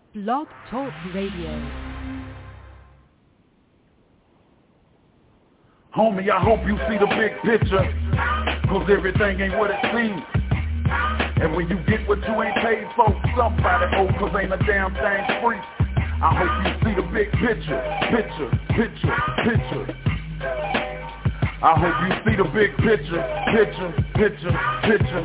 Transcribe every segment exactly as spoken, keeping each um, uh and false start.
Blog Talk Radio. Homie, I hope you see the big picture, cause everything ain't what it seems. And when you get what you ain't paid for, somebody owe, cause ain't a damn thing free. I hope you see the big picture, picture, picture, picture. I hope you see the big picture, picture, picture, picture.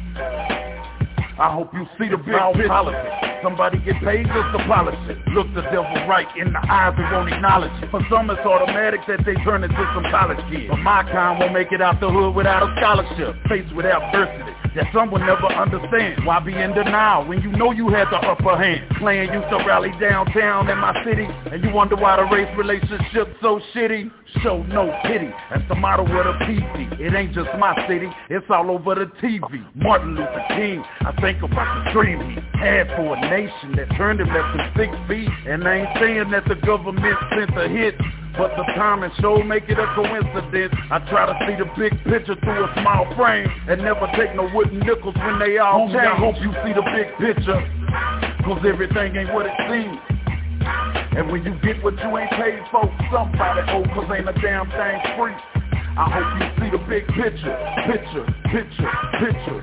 I hope you see the big picture. Politics. Somebody get paid just to polish it. Look the devil right in the eyes and won't acknowledge it. For some it's automatic that they turn into some college kids. But my kind won't make it out the hood without a scholarship. Faced with adversity that some will never understand. Why be in denial when you know you had the upper hand? Clan used to rally downtown in my city, and you wonder why the race relationship's so shitty. Show no pity, that's the motto of the P C. It ain't just my city, it's all over the T V. Martin Luther King, I think about the dream he had for a nation that turned him less than six feet. And I ain't saying that the government sent a hit, but the time and show make it a coincidence. I try to see the big picture through a small frame and never take no wooden nickels when they all change. I hope you see the big picture, cause everything ain't what it seems. And when you get what you ain't paid for, somebody owe, cause ain't a damn thing free. I hope you see the big picture, picture, picture, picture.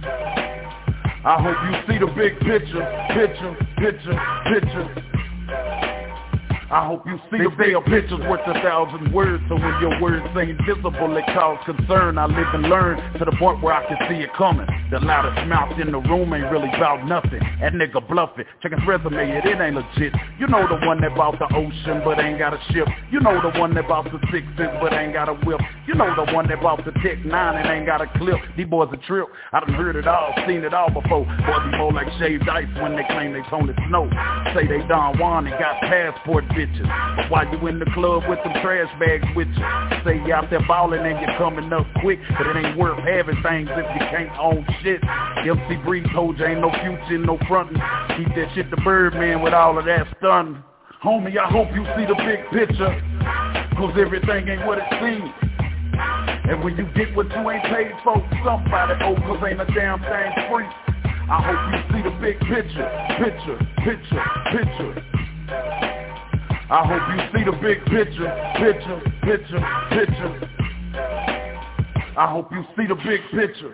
I hope you see the big picture, picture, picture, picture. I hope you see the big picture's worth a thousand words. So when your words ain't visible, it cause concern. I live and learn to the point where I can see it coming. The loudest mouth in the room ain't really about nothing. That nigga bluffing. Check his resume, it, it ain't legit. You know the one that bought the ocean but ain't got a ship. You know the one that bought the sixes but ain't got a whip. You know the one that bought the Tech nine and ain't got a clip. These boys a trip. I done heard it all, seen it all before. Boys be more like shaved ice when they claim they Tony Snow. Say they Don Juan and got passport bitches. But while you in the club with them trash bags with you, say you out there ballin' and you coming up quick, but it ain't worth having things if you can't own shit. M C Breeze told you ain't no future, no frontin'. Keep that shit to Birdman with all of that stun. Homie, I hope you see the big picture, cause everything ain't what it seems. And when you get what you ain't paid for, somebody owe, cause ain't a damn thing free. I hope you see the big picture, picture, picture, picture. I hope you see the big picture, picture, picture, picture. I hope you see the big picture.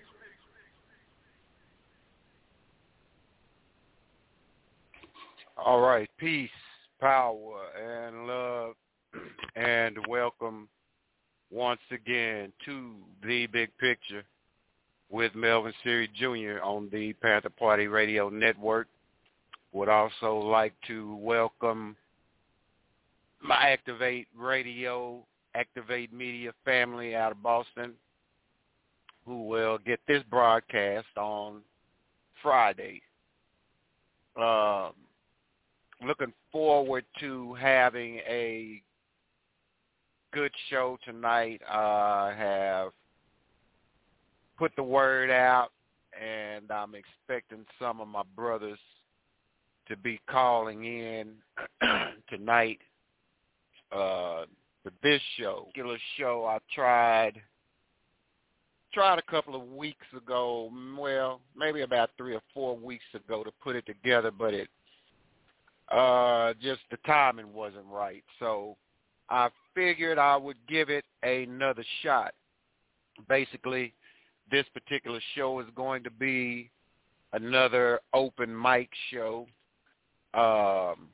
All right, peace, power, and love, and welcome once again to The Big Picture with Melvin Siri Junior on the Panther Party Radio Network. Would also like to welcome my Activate Radio, Activate Media family out of Boston, who will get this broadcast on Friday. Um, looking forward to having a good show tonight. I have put the word out, and I'm expecting some of my brothers to be calling in tonight. Uh, for this show, particular show I tried, tried a couple of weeks ago, well, maybe about three or four weeks ago to put it together, but it, uh, just the timing wasn't right. So I figured I would give it another shot. Basically, this particular show is going to be another open mic show. Um,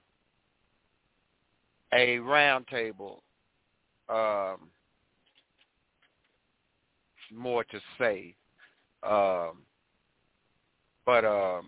a roundtable, um, more to say, um, but um,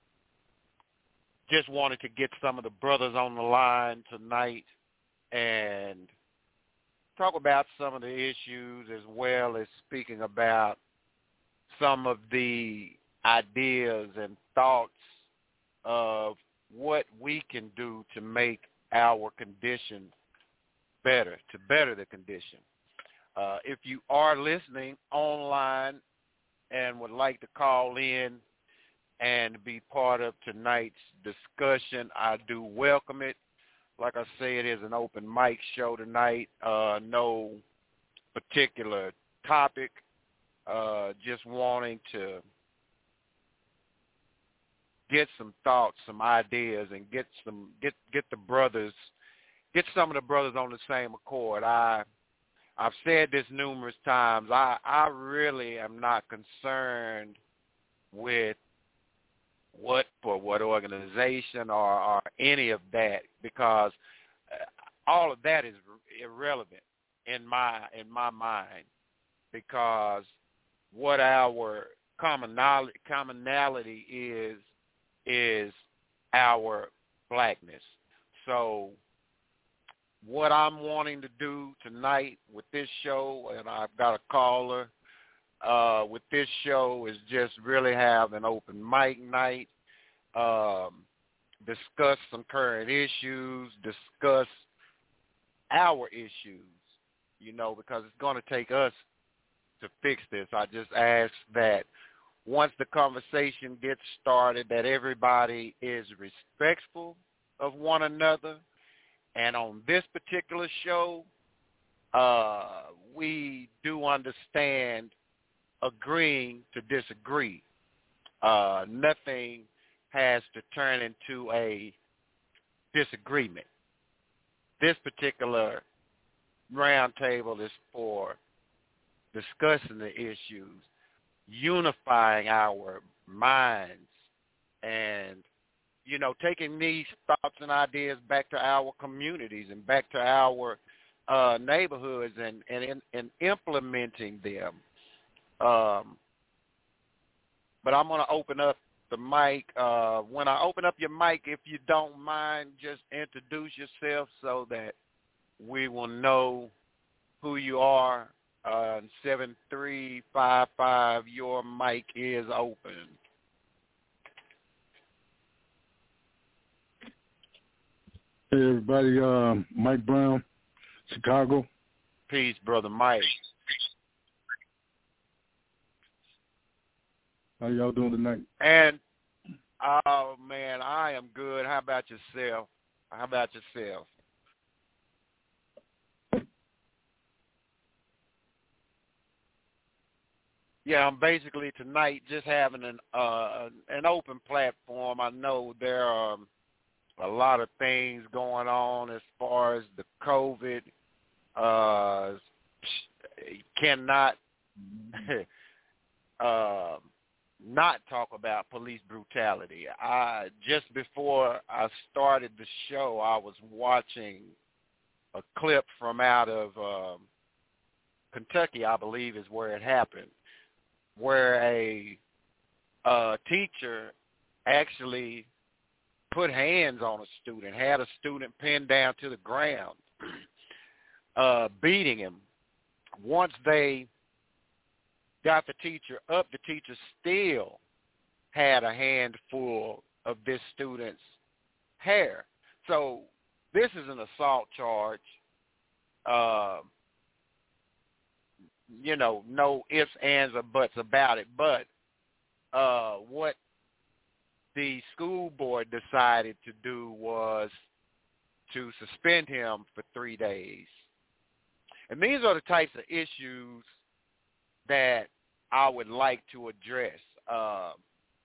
just wanted to get some of the brothers on the line tonight and talk about some of the issues, as well as speaking about some of the ideas and thoughts of what we can do to make our condition better, to better the condition. Uh, if you are listening online and would like to call in and be part of tonight's discussion, I do welcome it. Like I say, it is an open mic show tonight. Uh, no particular topic. Uh, just wanting to get some thoughts, some ideas, and get some get get the brothers, get some of the brothers on the same accord. I I've said this numerous times. I I really am not concerned with what for what organization or, or any of that, because all of that is irrelevant in my in my mind, because what our commonality commonality is is our blackness. So what I'm wanting to do tonight with this show, and I've got a caller uh, with this show, is just really have an open mic night, um, discuss some current issues, discuss our issues, you know, because it's going to take us to fix this. I just ask that once the conversation gets started, that everybody is respectful of one another. And on this particular show, uh, we do understand agreeing to disagree. Uh, nothing has to turn into a disagreement. This particular roundtable is for discussing the issues, unifying our minds, and, you know, taking these thoughts and ideas back to our communities and back to our uh, neighborhoods and, and, and implementing them. Um, but I'm going to open up the mic. Uh, when I open up your mic, if you don't mind, just introduce yourself so that we will know who you are. Uh, seven three five five, your mic is open. Hey, everybody. Um, Mike Brown, Chicago. Peace, Brother Mike. How y'all doing tonight? And, oh, man, I am good. How about yourself? How about yourself? Yeah, I'm basically tonight just having an uh, an open platform. I know there are a lot of things going on as far as the COVID. Uh, cannot uh, not talk about police brutality. I just before I started the show, I was watching a clip from out of um, Kentucky, I believe is where it happened, where a uh, teacher actually put hands on a student, had a student pinned down to the ground, uh, beating him. Once they got the teacher up, the teacher still had a handful of this student's hair. So this is an assault charge. Uh, you know, no ifs, ands, or buts about it. But uh, what the school board decided to do was to suspend him for three days. And these are the types of issues that I would like to address. Uh,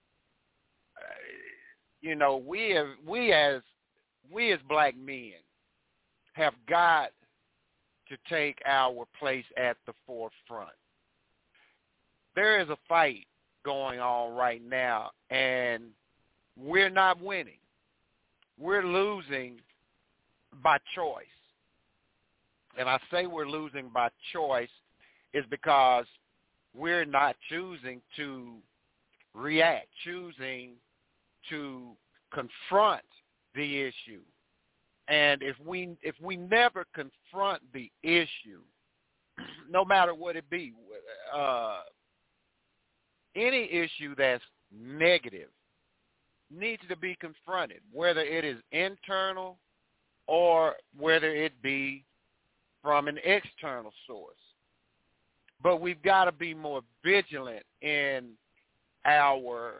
you know, we have, we as we as black men have got to take our place at the forefront. There is a fight going on right now, and we're not winning. We're losing by choice. And I say we're losing by choice is because we're not choosing to react, choosing to confront the issue. And if we if we never confront the issue, no matter what it be, uh, any issue that's negative needs to be confronted, whether it is internal or whether it be from an external source. But we've got to be more vigilant in our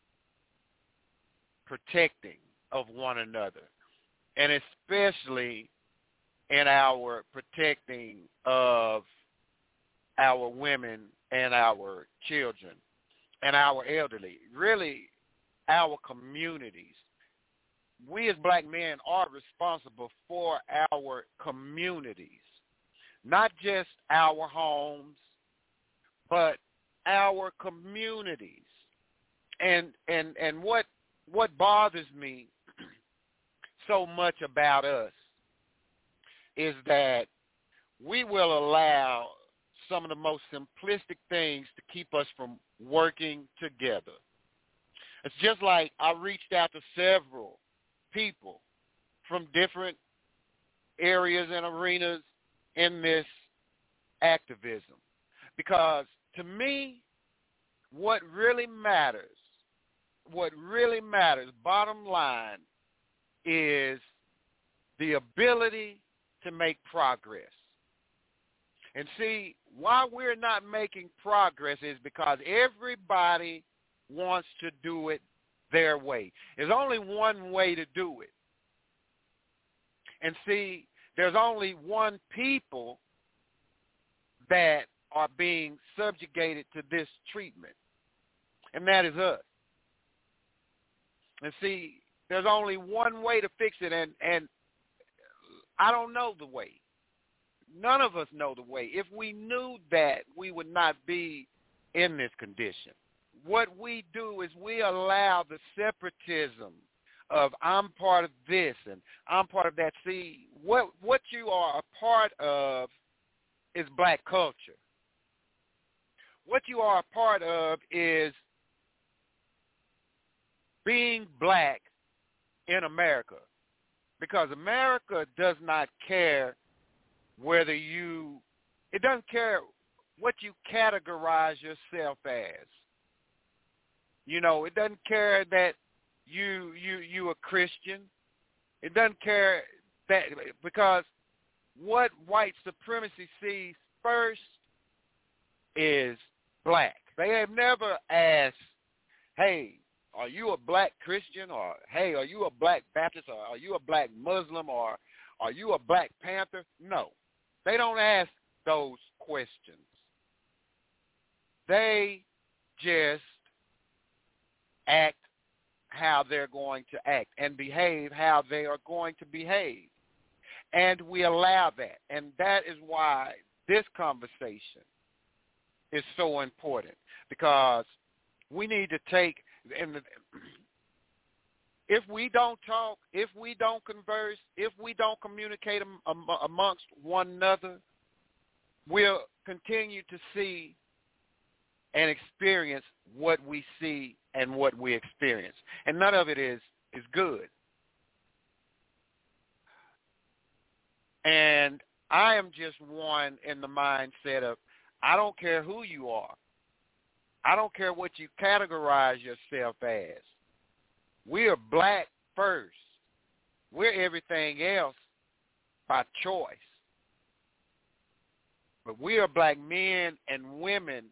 protecting of one another, and especially in our protecting of our women and our children and our elderly. Really, our communities. We as black men are responsible for our communities, not just our homes, but our communities. And and and what what bothers me so much about us is that we will allow some of the most simplistic things to keep us from working together. It's just like I reached out to several people from different areas and arenas in this activism, because to me, what really matters, what really matters, bottom line, is the ability to make progress. And see, why we're not making progress is because everybody wants to do it their way. There's only one way to do it. And see, there's only one people that are being subjugated to this treatment, and that is us. And see, there's only one way to fix it, and, and I don't know the way. None of us know the way. If we knew that, we would not be in this condition. What we do is we allow the separatism of I'm part of this and I'm part of that. See, what what you are a part of is black culture. What you are a part of is being black in America, because America does not care whether you, it doesn't care what you categorize yourself as. You know, it doesn't care that you you you a Christian. It doesn't care that, because what white supremacy sees first is black. They have never asked, hey, are you a black Christian? Or, hey, are you a black Baptist? Or are you a black Muslim? Or are you a Black Panther? No. They don't ask those questions. They just act how they're going to act and behave how they are going to behave. And we allow that. And that is why this conversation is so important, because we need to take, and if we don't talk, if we don't converse, if we don't communicate am, amongst one another, we'll continue to see and experience what we see and what we experience. And none of it is, is good. And I am just one in the mindset of, I don't care who you are. I don't care what you categorize yourself as. We are black first. We're everything else by choice. But we are black men and women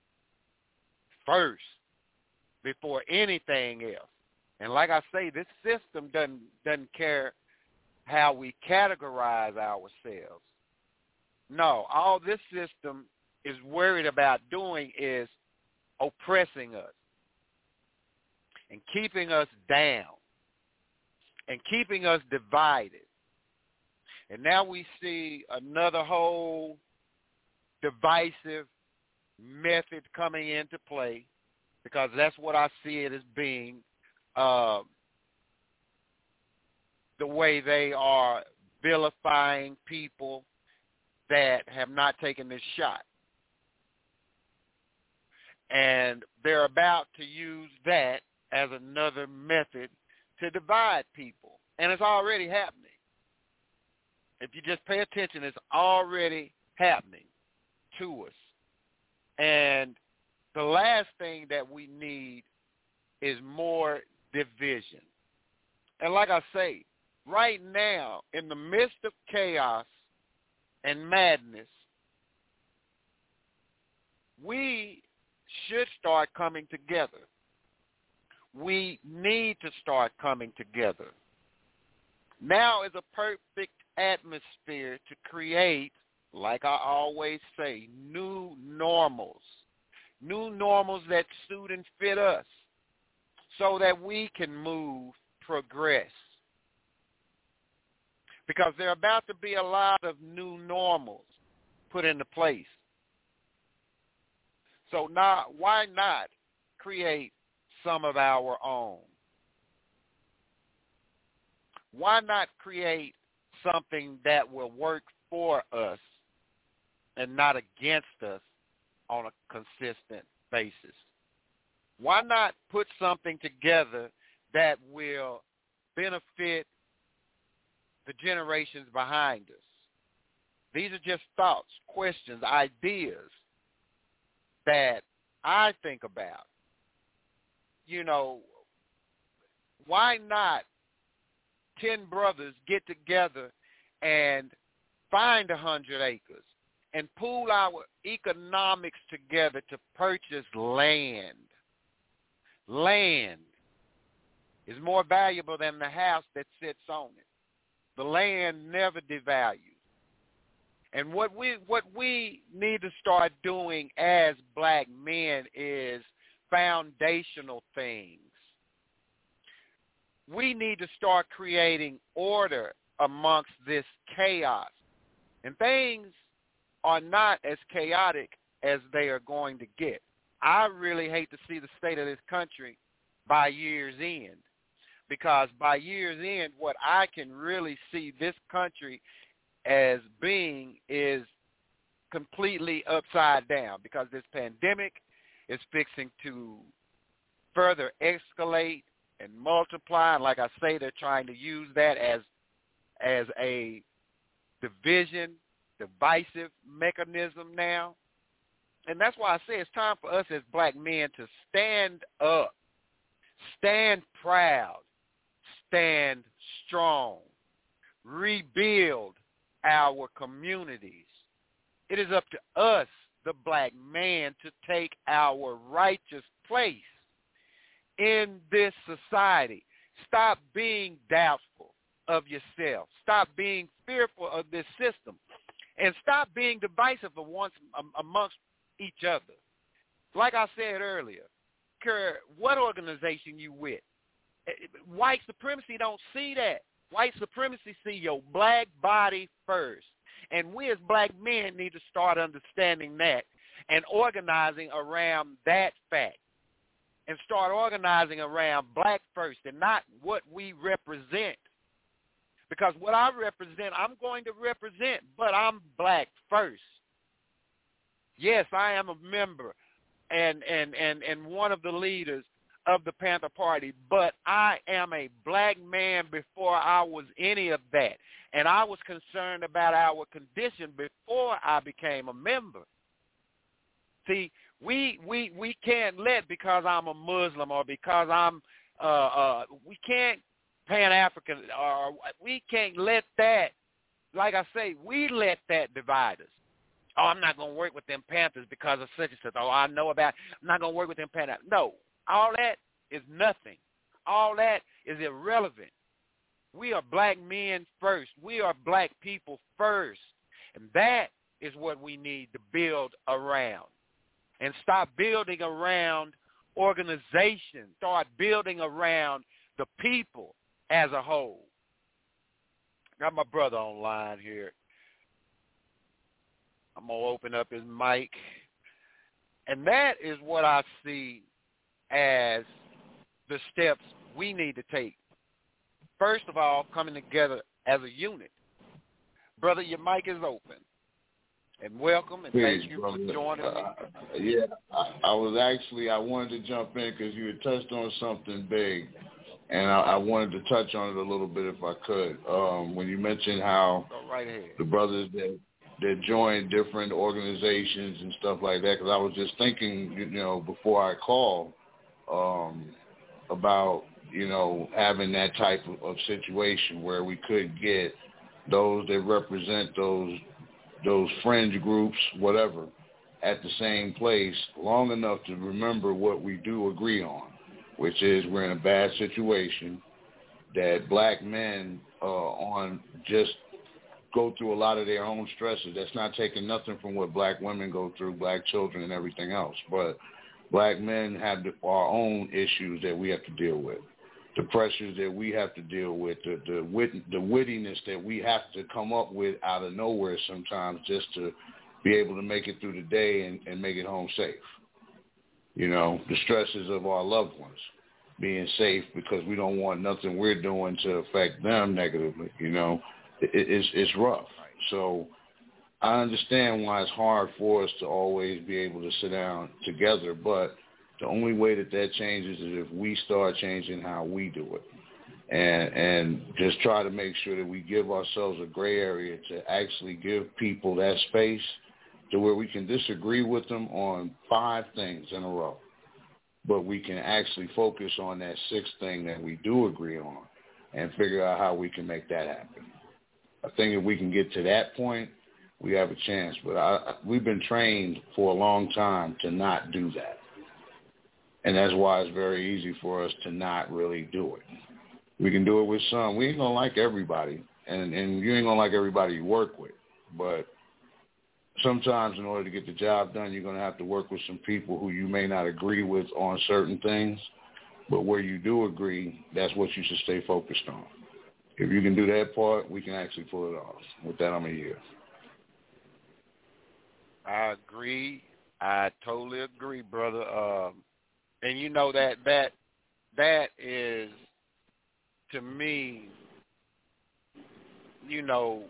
first before anything else. And like I say, this system doesn't doesn't care how we categorize ourselves. No, all this system is worried about doing is oppressing us and keeping us down and keeping us divided. And now we see another whole divisive method coming into play, because that's what I see it as being, uh, the way they are vilifying people that have not taken this shot. And they're about to use that as another method to divide people. And it's already happening. If you just pay attention, it's already happening to us. And the last thing that we need is more division. And like I say, right now, in the midst of chaos and madness, we should start coming together. We need to start coming together. Now is a perfect atmosphere to create, like I always say, new normals. New normals that suit and fit us. so that we can move, progress. Because there are about to be a lot of new normals put into place. So now, why not create some of our own? Why not create something that will work for us and not against us on a consistent basis? Why not put something together that will benefit the generations behind us? These are just thoughts, questions, ideas that I think about. You know, why not ten brothers get together and find a hundred acres and pool our economics together to purchase land? Land is more valuable than the house that sits on it. The land never devalues. And what we what we need to start doing as black men is foundational things. We need to start creating order amongst this chaos. And things are not as chaotic as they are going to get. I really hate to see the state of this country by year's end, because by year's end, what I can really see this country as being is completely upside down, because this pandemic is fixing to further escalate and multiply. And like I say, they're trying to use that as as a division, divisive mechanism now. And that's why I say it's time for us as black men to stand up, stand proud, stand strong, rebuild our communities. It is up to us, the black man, to take our righteous place in this society. Stop being doubtful of yourself. Stop being fearful of this system. And stop being divisive amongst, amongst each other. Like I said earlier, care what organization you with. White supremacy don't see that. White supremacy see your black body first. And we as black men need to start understanding that and organizing around that fact. And start organizing around black first and not what we represent. Because what I represent, I'm going to represent, but I'm black first. Yes, I am a member and, and, and, and one of the leaders of the Panther Party, but I am a black man before I was any of that. And I was concerned about our condition before I became a member. See, we we we can't let, because I'm a Muslim or because I'm, uh, uh, we can't Pan-African, or we can't let that, like I say, we let that divide us. Oh, I'm not going to work with them Panthers because of such and such. Oh, I know about, I'm not going to work with them Panthers. No, all that is nothing. All that is irrelevant. We are black men first. We are black people first. And that is what we need to build around. And stop building around organizations. Start building around the people as a whole. Got my brother online here. I'm going to open up his mic. And that is what I see as the steps we need to take. First of all, coming together as a unit. Brother, your mic is open. And welcome, and Please, thank you brother. for joining me. Uh, yeah, I, I was actually, I wanted to jump in because you had touched on something big, and I, I wanted to touch on it a little bit if I could. Um, when you mentioned how Go right ahead. the brothers that, that joined different organizations and stuff like that, because I was just thinking, you know, before I called um, about, you know, having that type of, of situation where we could get those that represent those those fringe groups, whatever, at the same place long enough to remember what we do agree on, which is we're in a bad situation, that black men uh, on just go through a lot of their own stresses. That's not taking nothing from what black women go through, black children and everything else. But Black men have the, our own issues that we have to deal with, the pressures that we have to deal with, the the, wit, the wittiness that we have to come up with out of nowhere sometimes just to be able to make it through the day and, and make it home safe. You know, the stresses of our loved ones being safe because we don't want nothing we're doing to affect them negatively. You know, it, it's it's rough. So I understand why it's hard for us to always be able to sit down together, but the only way that that changes is if we start changing how we do it, and and just try to make sure that we give ourselves a gray area to actually give people that space to where we can disagree with them on five things in a row, but we can actually focus on that sixth thing that we do agree on and figure out how we can make that happen. I think if we can get to that point, we have a chance. But I, we've been trained for a long time to not do that. And that's why it's very easy for us to not really do it. We can do it with some. We ain't going to like everybody, and, and you ain't going to like everybody you work with. But sometimes in order to get the job done, you're going to have to work with some people who you may not agree with on certain things. But where you do agree, that's what you should stay focused on. If you can do that part, we can actually pull it off. With that, I'm a year. I agree. I totally agree, brother. Um, and you know that that that is, to me, you know,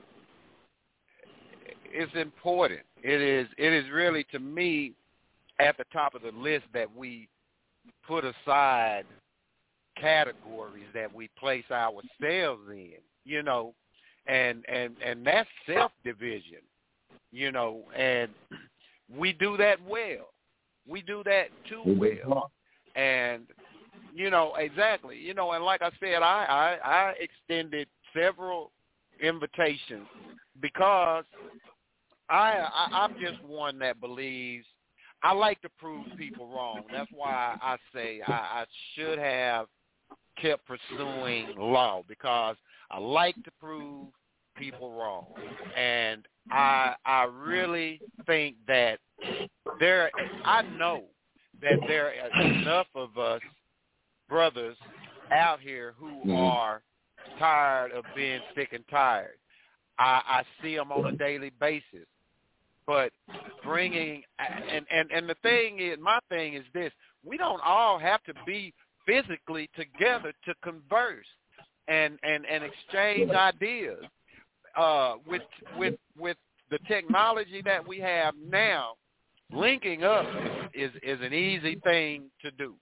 it's important. It is. It is really, to me, at the top of the list that we put aside categories that we place ourselves in, you know, and and and that's self-division, you know, and we do that well. We do that too well. And, you know, exactly, you know, and like I said, I, I, I extended several invitations because I, I I'm just one that believes I like to prove people wrong. That's why I say I, I should have kept pursuing law, because I like to prove people wrong. And I I really think that there, I know that there are enough of us brothers out here who mm-hmm. are tired of being sick and tired. I, I see them on a daily basis. But bringing, and, and, and the thing is, my thing is this, we don't all have to be physically together to converse and, and, and exchange ideas. Uh, with with with the technology that we have now, linking up is, is an easy thing to do.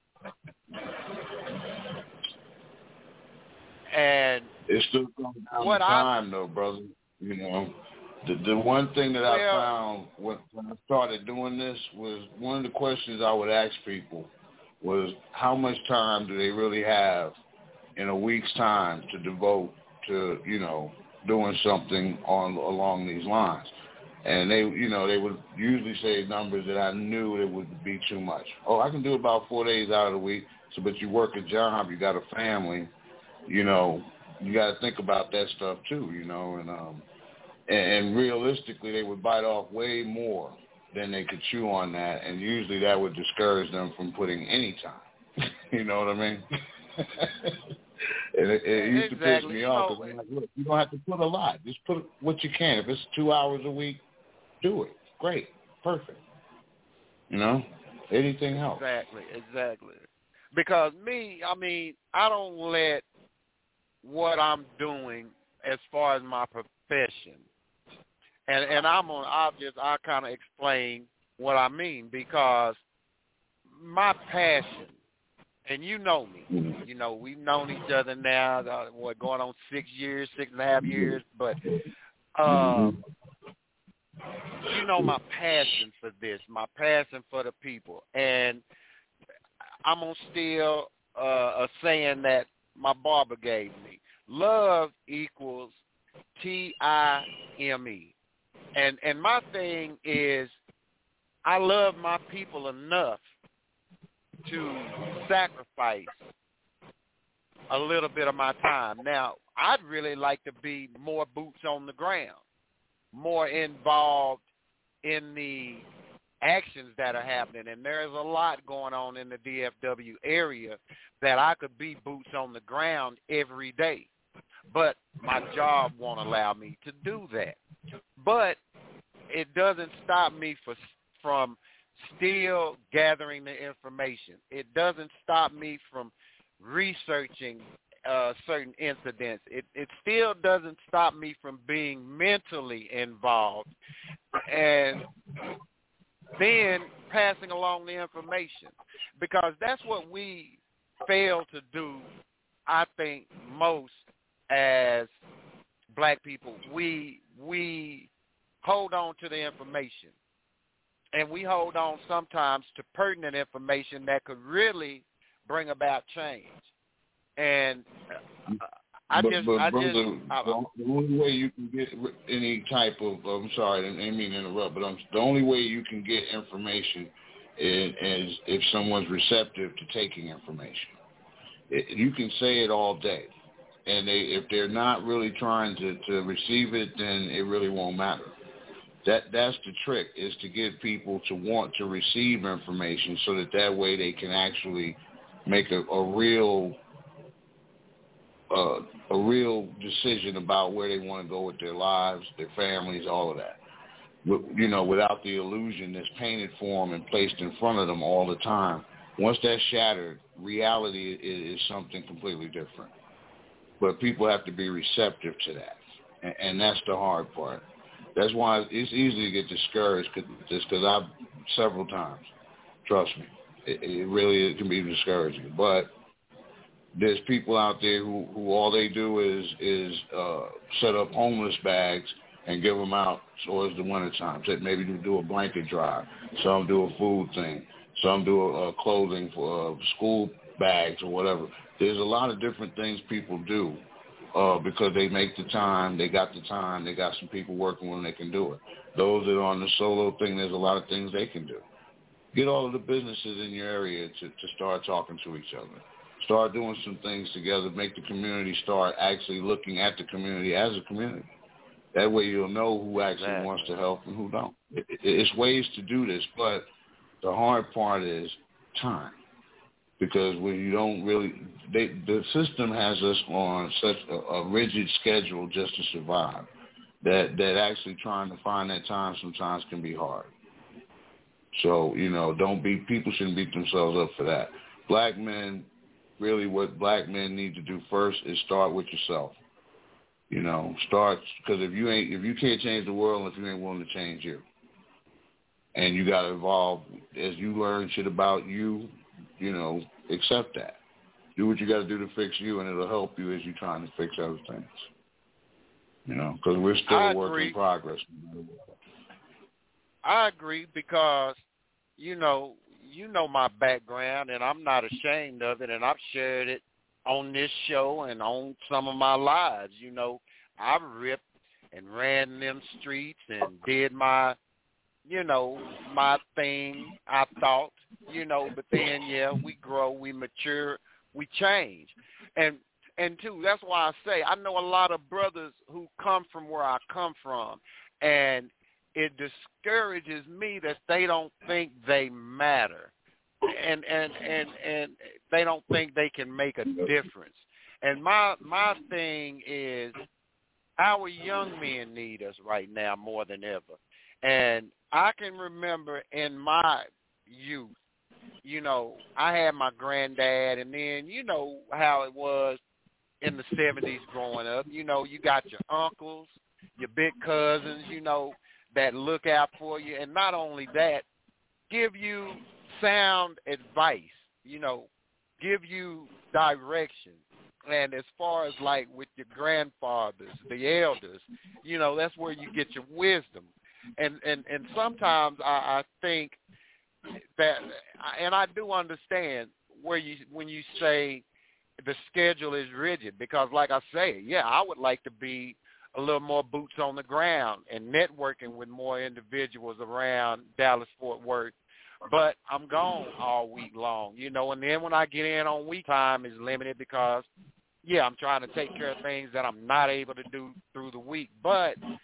And it's still coming down to time, though, brother. You know, the the one thing that well, I found when, when I started doing this was one of the questions I would ask people was, how much time do they really have in a week's time to devote to, you know, doing something on along these lines? And they, you know, they would usually say numbers that I knew it would be too much. Oh, I can do about four days out of the week. So, but you work a job, you got a family, you know, you got to think about that stuff too, you know. And um, and, and realistically, they would bite off way more than they could chew on that, and usually that would discourage them from putting any time. You know what I mean? And it, it used exactly. to piss me off. Because I'm like, look, you don't have to put a lot. Just put what you can. If it's two hours a week, do it. Great. Perfect. You know? Anything else. Exactly. Exactly. Because me, I mean, I don't let what I'm doing as far as my profession, and and I'm on, I'll just, I'll kind of explain what I mean, because my passion, and you know me, you know, we've known each other now, uh, what, going on six years, six and a half years, but, uh, you know, my passion for this, my passion for the people, and I'm going to steal uh, a saying that my barber gave me. Love equals T I M E. And, and my thing is, I love my people enough to sacrifice a little bit of my time. Now, I'd really like to be more boots on the ground, more involved in the actions that are happening, and there's a lot going on in the D F W area that I could be boots on the ground every day. But my job won't allow me to do that. But it doesn't stop me for, from still gathering the information. It doesn't stop me from researching uh, certain incidents. It, it still doesn't stop me from being mentally involved and then passing along the information, because that's what we fail to do, I think, most as black people. We we hold on to the information, and we hold on sometimes to pertinent information that could really bring about change. And I but, just, but I brother, just, I, the only way you can get any type of, I'm sorry, I didn't mean to interrupt, but I'm, the only way you can get information is, is if someone's receptive to taking information. It, you can say it all day, and they, if they're not really trying to, to receive it, then it really won't matter. That that's the trick, is to get people to want to receive information so that that way they can actually make a, a real uh, a real decision about where they want to go with their lives, their families, all of that. You know, without the illusion that's painted for them and placed in front of them all the time. Once that's shattered, reality is, is something completely different. But people have to be receptive to that, and, and that's the hard part. That's why it's easy to get discouraged, cause, just because I've several times. Trust me, it, it really it can be discouraging. But there's people out there who, who all they do is is uh, set up homeless bags and give them out towards the winter time. So maybe do a blanket drive. Some do a food thing. Some do a, a clothing for uh, school bags or whatever. There's a lot of different things people do uh, because they make the time, they got the time, they got some people working when they can do it. Those that are on the solo thing, there's a lot of things they can do. Get all of the businesses in your area to, to start talking to each other. Start doing some things together. Make the community start actually looking at the community as a community. That way you'll know who actually exactly. wants to help and who don't. It, it, it's ways to do this, but the hard part is time. Because when you don't really, they, the system has us on such a, a rigid schedule just to survive that, that actually trying to find that time sometimes can be hard. So, you know, don't be, people shouldn't beat themselves up for that. Black men, really what black men need to do first is start with yourself. You know, start, because if you ain't, if you can't change the world, if you ain't willing to change you, and you got to evolve as you learn shit about you, you know, accept that. Do what you got to do to fix you, and it'll help you as you're trying to fix other things. You know, because we're still I a work agree. in progress. I agree because, you know, you know my background, and I'm not ashamed of it, and I've shared it on this show and on some of my lives. You know, I ripped and ran them streets and did my, you know, my thing, I thought, you know, but then, yeah, we grow, we mature, we change. And, and too, that's why I say I know a lot of brothers who come from where I come from, and it discourages me that they don't think they matter. And, and and and they don't think they can make a difference. And my my thing is, our young men need us right now more than ever. And I can remember in my youth, you know, I had my granddad, and then you know how it was in the seventies growing up. You know, you got your uncles, your big cousins, you know, that look out for you, and not only that, give you sound advice, you know, give you direction. And as far as like with your grandfathers, the elders, you know, that's where you get your wisdom. And and, and sometimes I, I think that, and I do understand where you when you say the schedule is rigid, because like I say, yeah, I would like to be a little more boots on the ground and networking with more individuals around Dallas-Fort Worth. But I'm gone all week long, you know, and then when I get in on week, time is limited because, yeah, I'm trying to take care of things that I'm not able to do through the week. But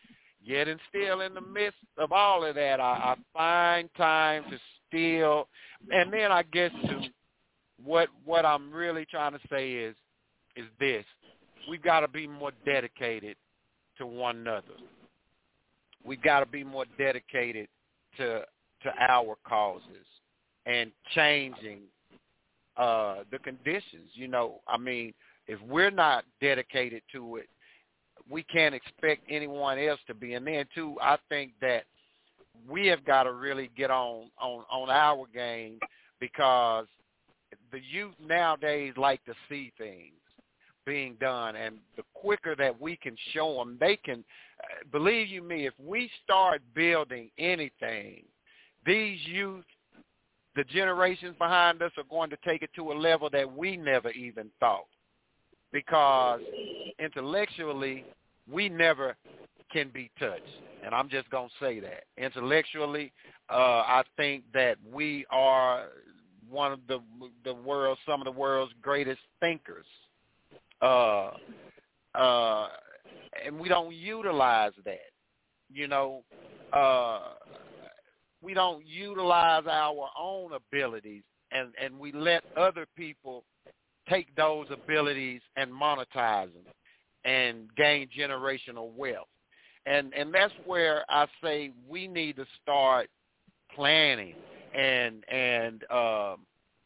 Yet and still in the midst of all of that, I, I find time to still, and then I guess to what what I'm really trying to say is is this: we've got to be more dedicated to one another. We've got to be more dedicated to to our causes and changing uh, the conditions. You know, I mean, if we're not dedicated to it, we can't expect anyone else to be. And then, too, I think that we have got to really get on, on, on our game, because the youth nowadays like to see things being done, and the quicker that we can show them, they can, uh, believe you me, if we start building anything, these youth, the generations behind us, are going to take it to a level that we never even thought, because intellectually we never can be touched. And I'm just going to say that. Intellectually, uh, I think that we are one of the the world's, some of the world's greatest thinkers. Uh, uh, and we don't utilize that. You know, uh, we don't utilize our own abilities, and, and we let other people take those abilities and monetize them and gain generational wealth. And and that's where I say we need to start planning and and um,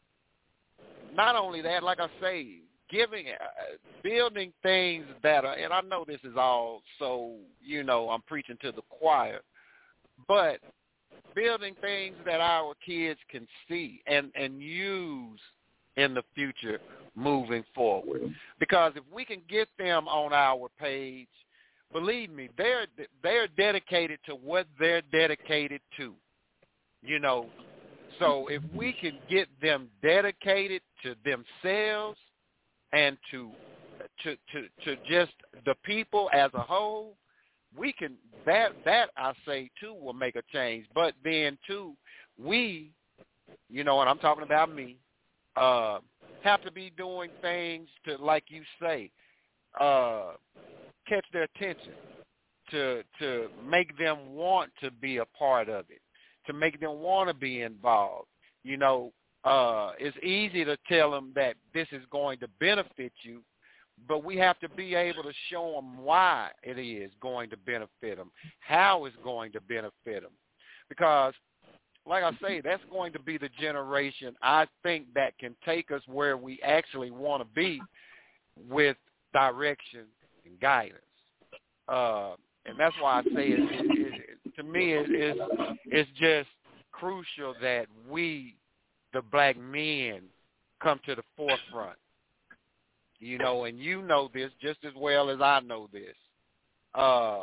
not only that, like I say, giving, uh, building things that are, and I know this is all so, you know, I'm preaching to the choir, but building things that our kids can see and, and use in the future moving forward. Because if we can get them on our page, believe me, they're they're dedicated to what they're dedicated to, you know. So if we can get them dedicated to themselves and to to to, to just the people as a whole, we can, that that I say too will make a change. But then too, we, you know, and I'm talking about me, uh, have to be doing things to, like you say, uh, catch their attention, to to make them want to be a part of it, to make them want to be involved. You know, uh, it's easy to tell them that this is going to benefit you, but we have to be able to show them why it is going to benefit them, how it's going to benefit them. Because, like I say, that's going to be the generation, I think, that can take us where we actually want to be with direction and guidance. Uh, and that's why I say, it, it, it, to me, it, it's, it's just crucial that we, the black men, come to the forefront. You know, and you know this just as well as I know this. Uh,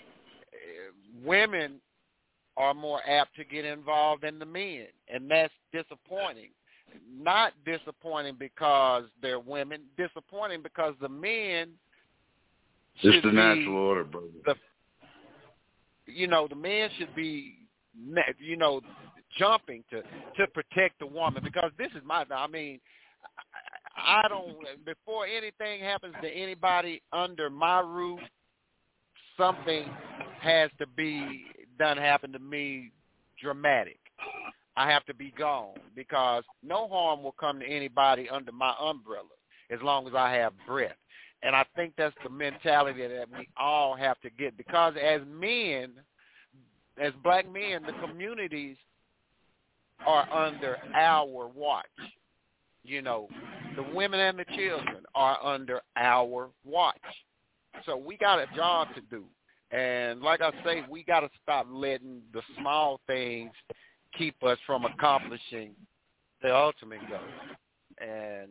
women are more apt to get involved than the men, and that's disappointing. Not disappointing because they're women, disappointing because the men Just the natural order, brother. The, you know, the men should be, you know, jumping to, to protect the woman, because this is my, I mean, I don't, before anything happens to anybody under my roof, something has to be done happen to me dramatic. I have to be gone, because no harm will come to anybody under my umbrella as long as I have breath. And I think that's the mentality that we all have to get, because as men, as black men, the communities are under our watch. You know, the women and the children are under our watch. So we got a job to do. And like I say, we got to stop letting the small things keep us from accomplishing the ultimate goal. And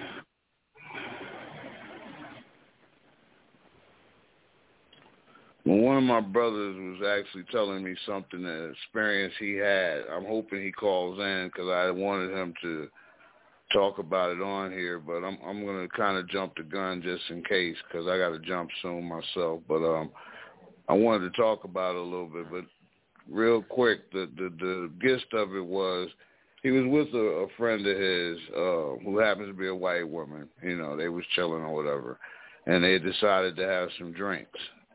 well, one of my brothers was actually telling me something, an experience he had. I'm hoping he calls in, because I wanted him to talk about it on here, but I'm I'm going to kind of jump the gun just in case, because I got to jump soon myself. But um, I wanted to talk about it a little bit. But real quick, the the, the gist of it was he was with a, a friend of his uh, who happens to be a white woman. You know, they was chilling or whatever, and they decided to have some drinks.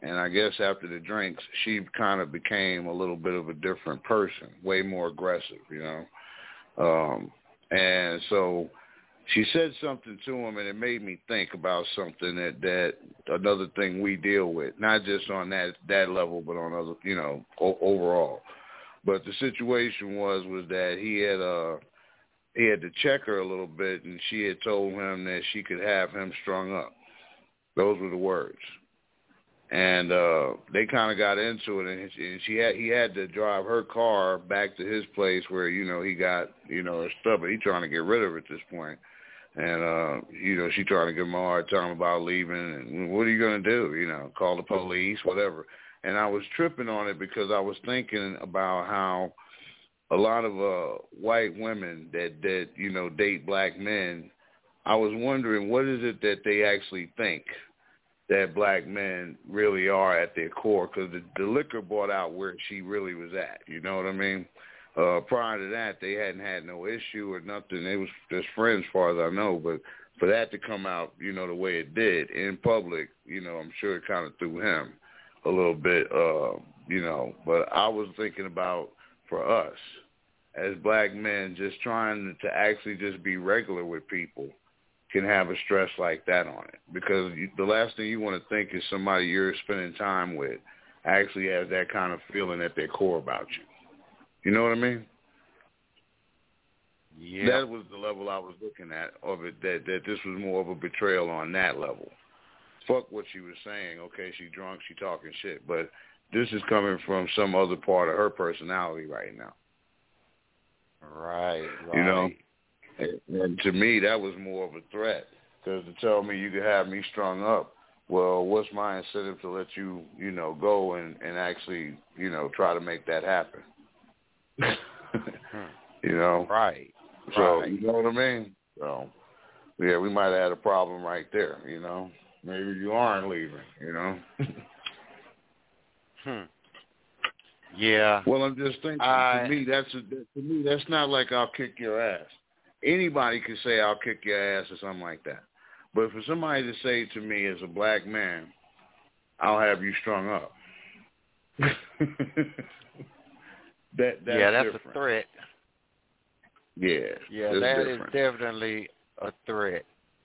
And I guess after the drinks, she kind of became a little bit of a different person, way more aggressive, you know. Um, and so she said something to him, and it made me think about something that, that another thing we deal with, not just on that, that level, but on other, you know, o- overall. But the situation was was that he had uh he had to check her a little bit, and she had told him that she could have him strung up. Those were the words. And uh, they kind of got into it, and she, and she had he had to drive her car back to his place where, you know, he got, you know, her stuff, but he trying to get rid of it at this point. And, uh, you know, she trying to give him a hard time about leaving, and what are you going to do, you know, call the police, whatever. And I was tripping on it because I was thinking about how a lot of uh, white women that, that, you know, date black men, I was wondering what is it that they actually think that black men really are at their core, because the, the liquor brought out where she really was at, you know what I mean? Uh, prior to that, they hadn't had no issue or nothing. They was just friends, as far as I know, but for that to come out, you know, the way it did in public, you know, I'm sure it kind of threw him a little bit, uh, you know, but I was thinking about for us as black men just trying to actually just be regular with people can have a stress like that on it, because you, the last thing you want to think is somebody you're spending time with actually has that kind of feeling at their core about you. You know what I mean? Yeah. That was the level I was looking at of it, that, that this was more of a betrayal on that level. Fuck what she was saying. Okay, she drunk, she talking shit, but this is coming from some other part of her personality right now. Right, right. You know? And to me, that was more of a threat, because to tell me you could have me strung up, well, what's my incentive to let you, you know, go and, and actually, you know, try to make that happen? You know? Right. So, right. you know what I mean? So, yeah, we might have had a problem right there, you know? Maybe you aren't leaving, you know? hmm. Yeah. Well, I'm just thinking, I... to me, that's a, to me, that's not like I'll kick your ass. Anybody could say I'll kick your ass or something like that. But for somebody to say to me as a black man, I'll have you strung up. that that's Yeah, that's different. a threat. Yeah. Yeah, that different. is definitely a threat.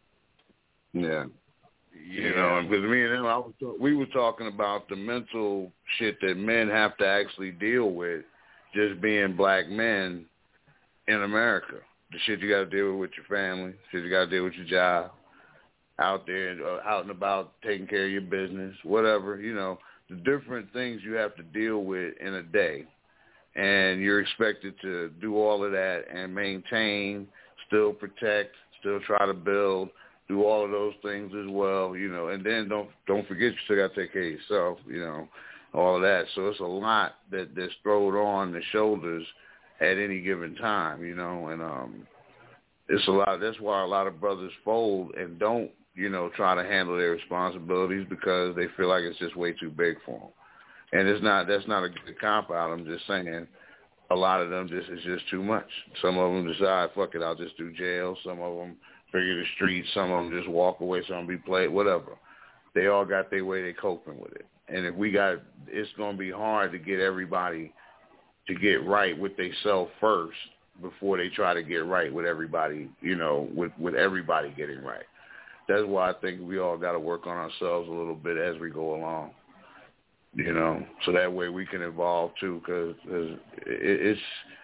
Yeah. Yeah. You know, because me and him, I was, we were talking about the mental shit that men have to actually deal with just being black men in America. The shit you got to deal with with your family, shit you got to deal with your job, out there, uh, out and about, taking care of your business, whatever, you know, the different things you have to deal with in a day. And you're expected to do all of that and maintain, still protect, still try to build, do all of those things as well, you know, and then don't don't forget you still got to take care of yourself, you know, all of that. So it's a lot that, that's thrown on the shoulders at any given time, you know, and um, it's a lot. That's why a lot of brothers fold and don't, you know, try to handle their responsibilities, because they feel like it's just way too big for them. And it's not. That's not a good cop out. I'm just saying, a lot of them just is just too much. Some of them decide, fuck it, I'll just do jail. Some of them figure the streets. Some of them just walk away. Some of them be played. Whatever. They all got their way. They coping with it. And if we got, it's gonna be hard to get everybody to get right with themselves first before they try to get right with everybody, you know, with, with everybody getting right. That's why I think we all got to work on ourselves a little bit as we go along, you know, so that way we can evolve too, because it, it's,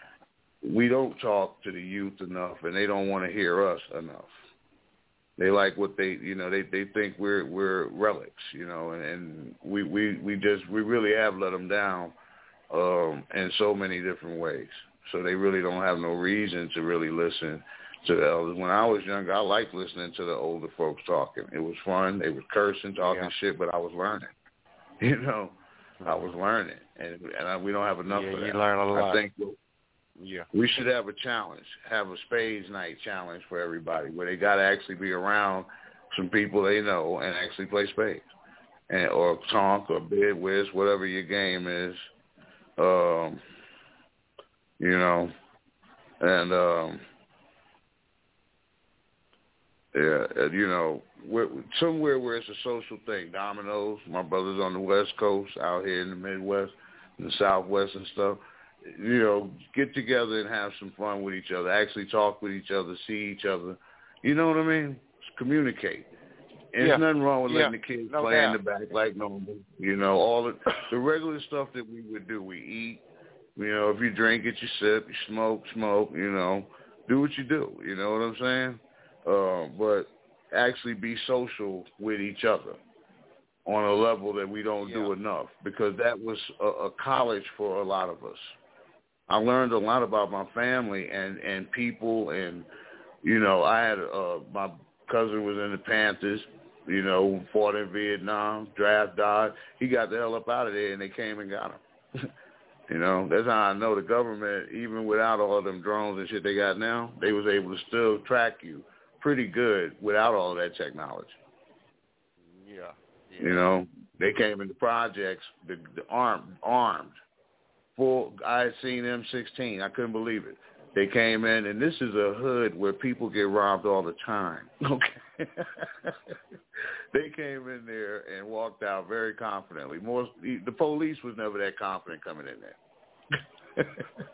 we don't talk to the youth enough, and they don't want to hear us enough. They like what they, you know, they, they think we're, we're relics, you know, and, and we, we, we just, we really have let them down Um, in so many different ways. So they really don't have no reason to really listen to the elders. When I was younger, I liked listening to the older folks talking. It was fun. They were cursing, talking yeah. shit, but I was learning. You know, I was learning. And, and I, we don't have enough yeah, of that. You learn a lot. I think yeah. we should have a challenge, have a spades night challenge for everybody, where they got to actually be around some people they know and actually play spades, and or talk or bid, whiz, whatever your game is. Um, you know, and um, Yeah, and, you know, where, somewhere where it's a social thing. Domino's, my brother's on the West Coast, out here in the Midwest, in the Southwest and stuff. You know, get together and have some fun with each other. Actually talk with each other, see each other. You know what I mean? Communicate. And yeah. there's nothing wrong with yeah. letting the kids no play doubt. in the back like normal. You know, all the, the regular stuff that we would do. We eat. You know, if you drink it, you sip. You smoke, smoke. You know, do what you do. You know what I'm saying? Uh, but actually be social with each other on a level that we don't yeah. do enough, because that was a, a college for a lot of us. I learned a lot about my family and, and people, and, you know, I had uh, my cousin was in the Panthers, you know, fought in Vietnam, draft died. He got the hell up out of there, and they came and got him. You know, that's how I know the government, even without all of them drones and shit they got now, they was able to still track you pretty good without all that technology. Yeah. yeah. You know, they came into projects, the, the armed, armed, full. I had seen M sixteen. I couldn't believe it. They came in, and this is a hood where people get robbed all the time. Okay. They came in there and walked out very confidently. More, the police was never that confident coming in there.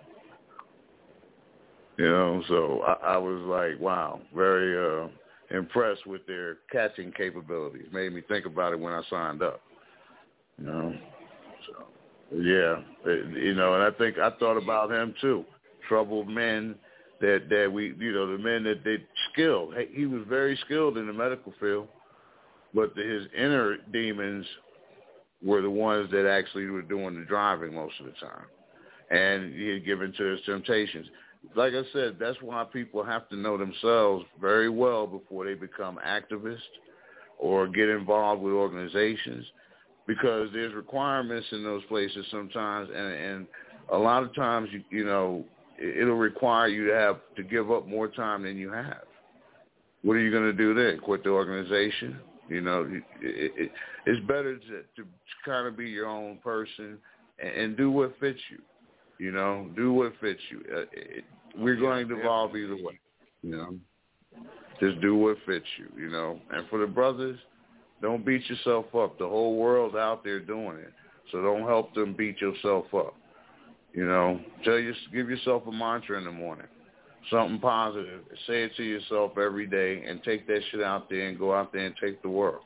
You know, so I, I was like, wow, very uh, impressed with their catching capabilities. Made me think about it when I signed up. You know, so yeah, it, you know, and I think I thought about him too. Troubled men that that we, you know, the men that they skilled. He was very skilled in the medical field, but the, his inner demons were the ones that actually were doing the driving most of the time, and he had given to his temptations. Like I said, that's why people have to know themselves very well before they become activists or get involved with organizations, because there's requirements in those places sometimes, and, and a lot of times, you, you know, it'll require you to have to give up more time than you have. What are you going to do then? Quit the organization? You know, it, it, it's better to, to kind of be your own person and, and do what fits you. You know, do what fits you. Uh, it, we're going to evolve either way. You know, just do what fits you. You know, and for the brothers, don't beat yourself up. The whole world out there doing it, so don't help them beat yourself up. You know, tell you, give yourself a mantra in the morning, something positive. Say it to yourself every day, and take that shit out there and go out there and take the world.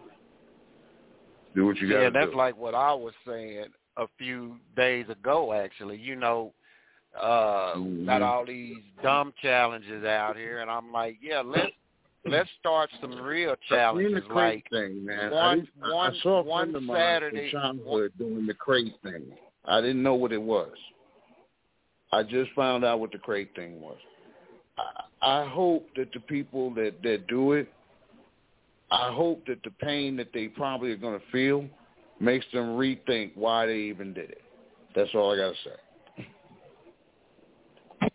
Do what you got to do. Yeah, do. that's like what I was saying a few days ago, actually. You know, uh, mm-hmm. got all these dumb challenges out here, and I'm like, yeah, let's let's start some real challenges. The like thing, man. one, I, one, I saw a one friend of mine Saturday from childhood doing the crate thing. I didn't know what it was. I just found out what the crate thing was. I, I hope that the people that, that do it, I hope that the pain that they probably are going to feel makes them rethink why they even did it. That's all I got to say.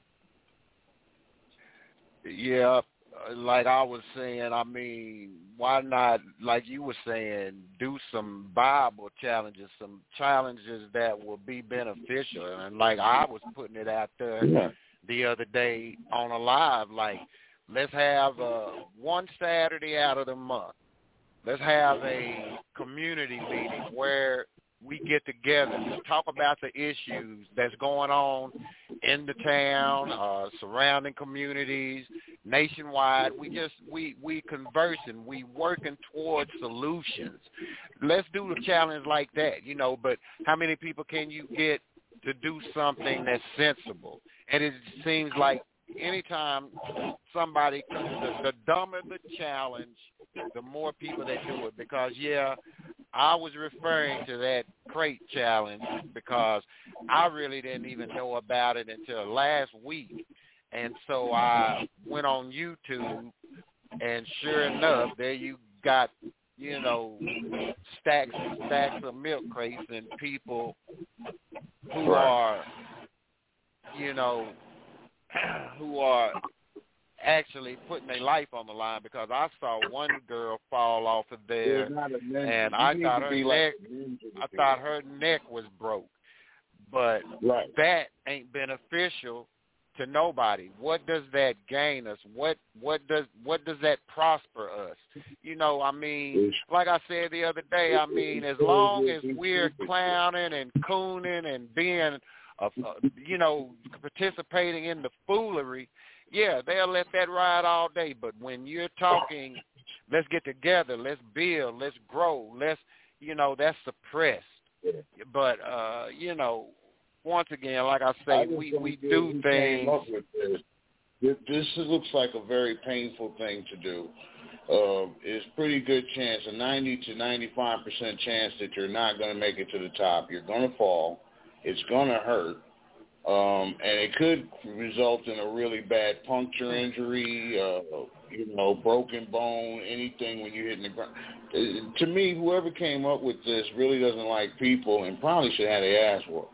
Yeah, like I was saying, I mean, why not, like you were saying, do some Bible challenges, some challenges that will be beneficial. And like I was putting it out there Yeah. the other day on a live, like, let's have uh, one Saturday out of the month. Let's have a community meeting where we get together to talk about the issues that's going on in the town, uh, surrounding communities, nationwide. We just, we, we conversing, we working towards solutions. Let's do a challenge like that, you know, but how many people can you get to do something that's sensible? And it seems like anytime somebody, the, the dumber the challenge, the more people that do it. Because, yeah, I was referring to that crate challenge because I really didn't even know about it until last week. And so I went on YouTube, and sure enough, there you got, you know, stacks and stacks of milk crates and people who Right. are, you know, who are actually putting their life on the line, because I saw one girl fall off of there, and I thought her neck, I thought her neck was broke. But right. that ain't beneficial to nobody. What does that gain us? What what does what does that prosper us? You know, I mean, like I said the other day, I mean, as long as we're clowning and cooning and being, uh, uh, you know, participating in the foolery, yeah, they'll let that ride all day. But when you're talking, let's get together, let's build, let's grow, let's, you know, that's suppressed. But, uh, you know, once again, like I say, I we, we do things. This. this looks like a very painful thing to do. Uh, it's pretty good chance, a ninety to ninety-five percent chance that you're not going to make it to the top. You're going to fall. It's going to hurt. Um, and it could result in a really bad puncture injury, uh, you know, broken bone, anything when you're hitting the ground. Uh, to me, whoever came up with this really doesn't like people and probably should have their ass whooped.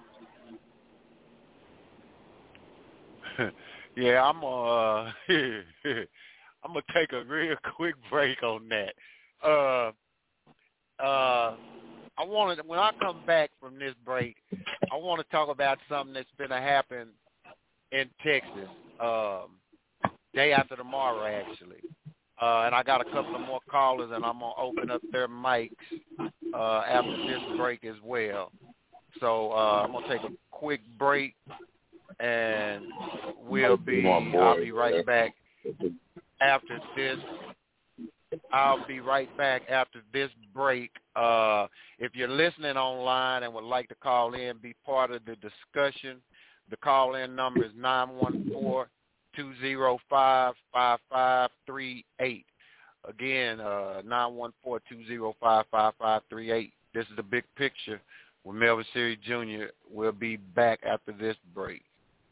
Yeah, I'm uh, I'm gonna take a real quick break on that. Uh, uh, I want to when I come back from this break, I want to talk about something that's going to happen in Texas, um, day after tomorrow, actually. Uh, and I got a couple of more callers, and I'm gonna open up their mics uh, after this break as well. So uh, I'm gonna take a quick break. And we'll be, I'll be right back after this. I'll be right back after this break. Uh, if you're listening online and would like to call in, be part of the discussion, the call-in number is nine one four, two oh five, five five three eight. Again, uh, nine one four, two oh five, five five three eight. This is The Big Picture with Melvin Seary Junior We'll be back after this break.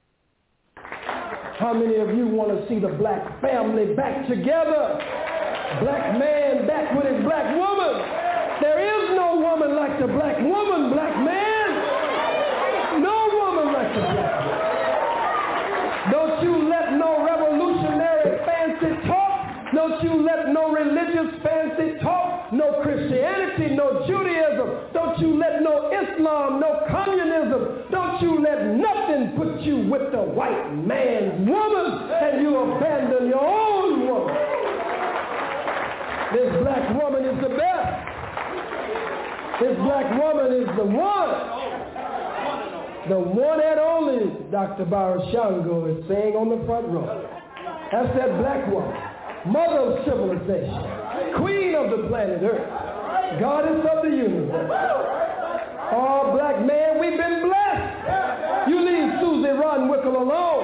How many of you want to see the black family back together? Black man back with his black woman. There is no woman like the black woman, black man. No woman like the black woman. Don't you let no revolutionary fancy talk. Don't you let no religious fancy talk. No Christianity, no Judaism. Don't you let no Islam, no communism. Don't you let nothing put you with the white man's woman and you abandon your own woman. This black woman is the best. This black woman is the one. The one and only, Doctor Barashango is saying on the front row. That's that black woman. Mother of civilization. Queen of the planet Earth. Goddess of the universe. Oh, black man, we've been blessed. You leave Susie Ronwickle alone.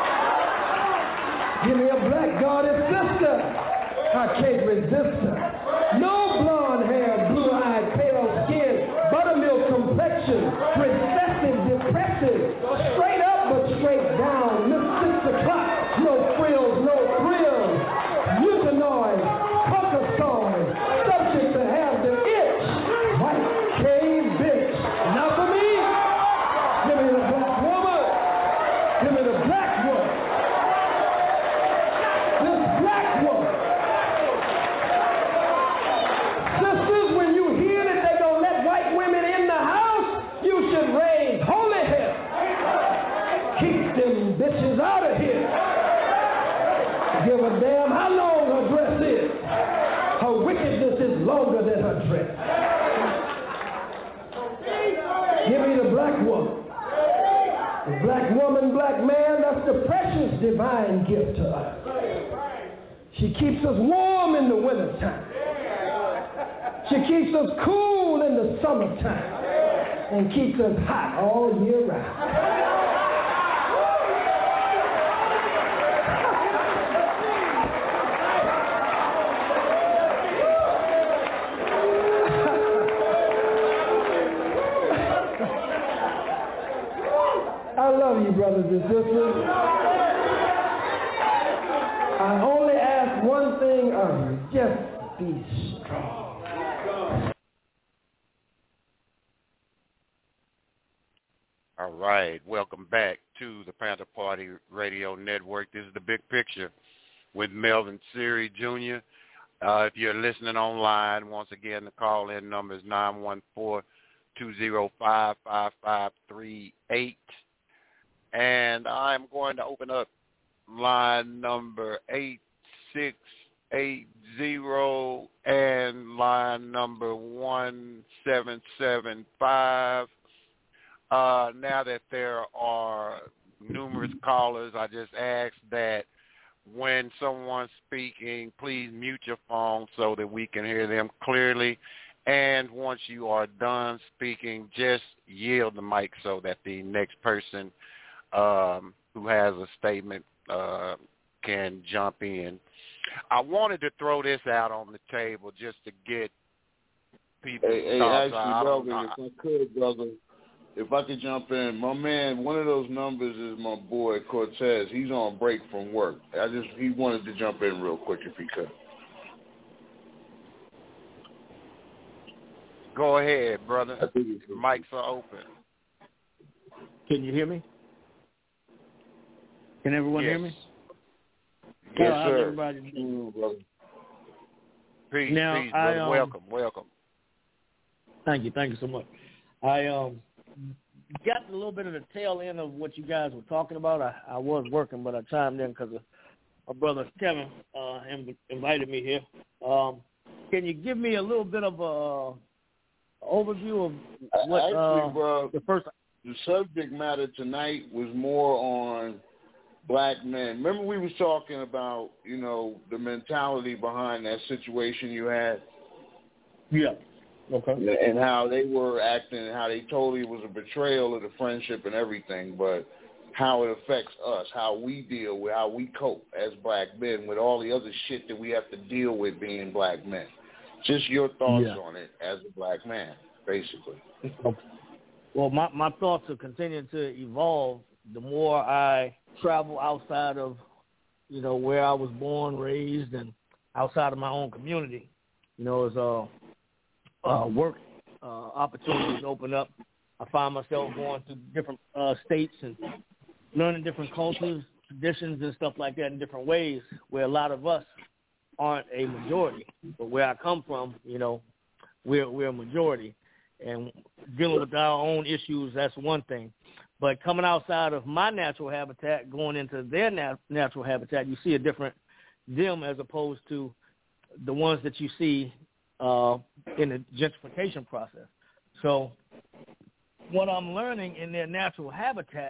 Give me a black goddess sister. I can't resist her. No blonde hair, blue-eyed, pale skin, buttermilk complexion, recessive, depressive, straight up but straight down, Miss Six O'Clock, no frills, no thrills, euthanoid, caucasoid, subject to have the itch, white cave bitch. Now for me, give me the black woman, give me the black woman, this black woman. Sisters, when you hear that they're going to let white women in the house, you should raise holy hell. Keep them bitches out of here. Give a damn how long her dress is. Her wickedness is longer than her dress. Give me the black woman. The black woman, black man, that's the precious divine gift to us. She keeps us warm in the wintertime. She keeps us cool in the summertime and keeps us hot all year round. I love you, brothers and sisters. I only ask one thing of you, just be strong. All right, welcome back to the Panther Party Radio Network. This is The Big Picture with Melvin Seary Junior Uh, if you're listening online, once again, the call-in number is nine one four, two oh five, five five three eight. And I'm going to open up line number eight six eight zero and line number one seven seven five. Uh, now that there are numerous callers, I just ask that when someone's speaking, please mute your phone so that we can hear them clearly. And once you are done speaking, just yield the mic so that the next person um, who has a statement uh, can jump in. I wanted to throw this out on the table just to get people's hey, hey, thoughts. actually, I don't brother, know. if I could, brother, if I could jump in, my man, one of those numbers is my boy Cortez. He's on break from work. I just he wanted to jump in real quick if he could. Go ahead, brother. The mics are open. Can you hear me? Can everyone yes. hear me? Yes, oh, sir. Everybody mm, peace, now, peace, brother. I, um, welcome, welcome. Thank you, thank you so much. I um got a little bit of the tail end of what you guys were talking about. I, I was working, but I chimed in because my brother Kevin uh, invited me here. Um, can you give me a little bit of a overview of what Actually, uh, bro, the first? The subject matter tonight was more on black men. Remember we was talking about, you know, the mentality behind that situation you had? Yeah. Okay. And how they were acting and how they told you it was a betrayal of the friendship and everything, but how it affects us, how we deal with, how we cope as black men with all the other shit that we have to deal with being black men. Just your thoughts yeah. on it as a black man, basically. Okay. Well, my, my thoughts are continuing to evolve the more I travel outside of, you know, where I was born, raised, and outside of my own community. You know, as uh, uh, work uh, opportunities open up, I find myself going to different uh, states and learning different cultures, traditions, and stuff like that in different ways where a lot of us aren't a majority. But where I come from, you know, we're, we're a majority. And dealing with our own issues, that's one thing. But coming outside of my natural habitat, going into their nat- natural habitat, you see a different them as opposed to the ones that you see uh, in the gentrification process. So what I'm learning in their natural habitat,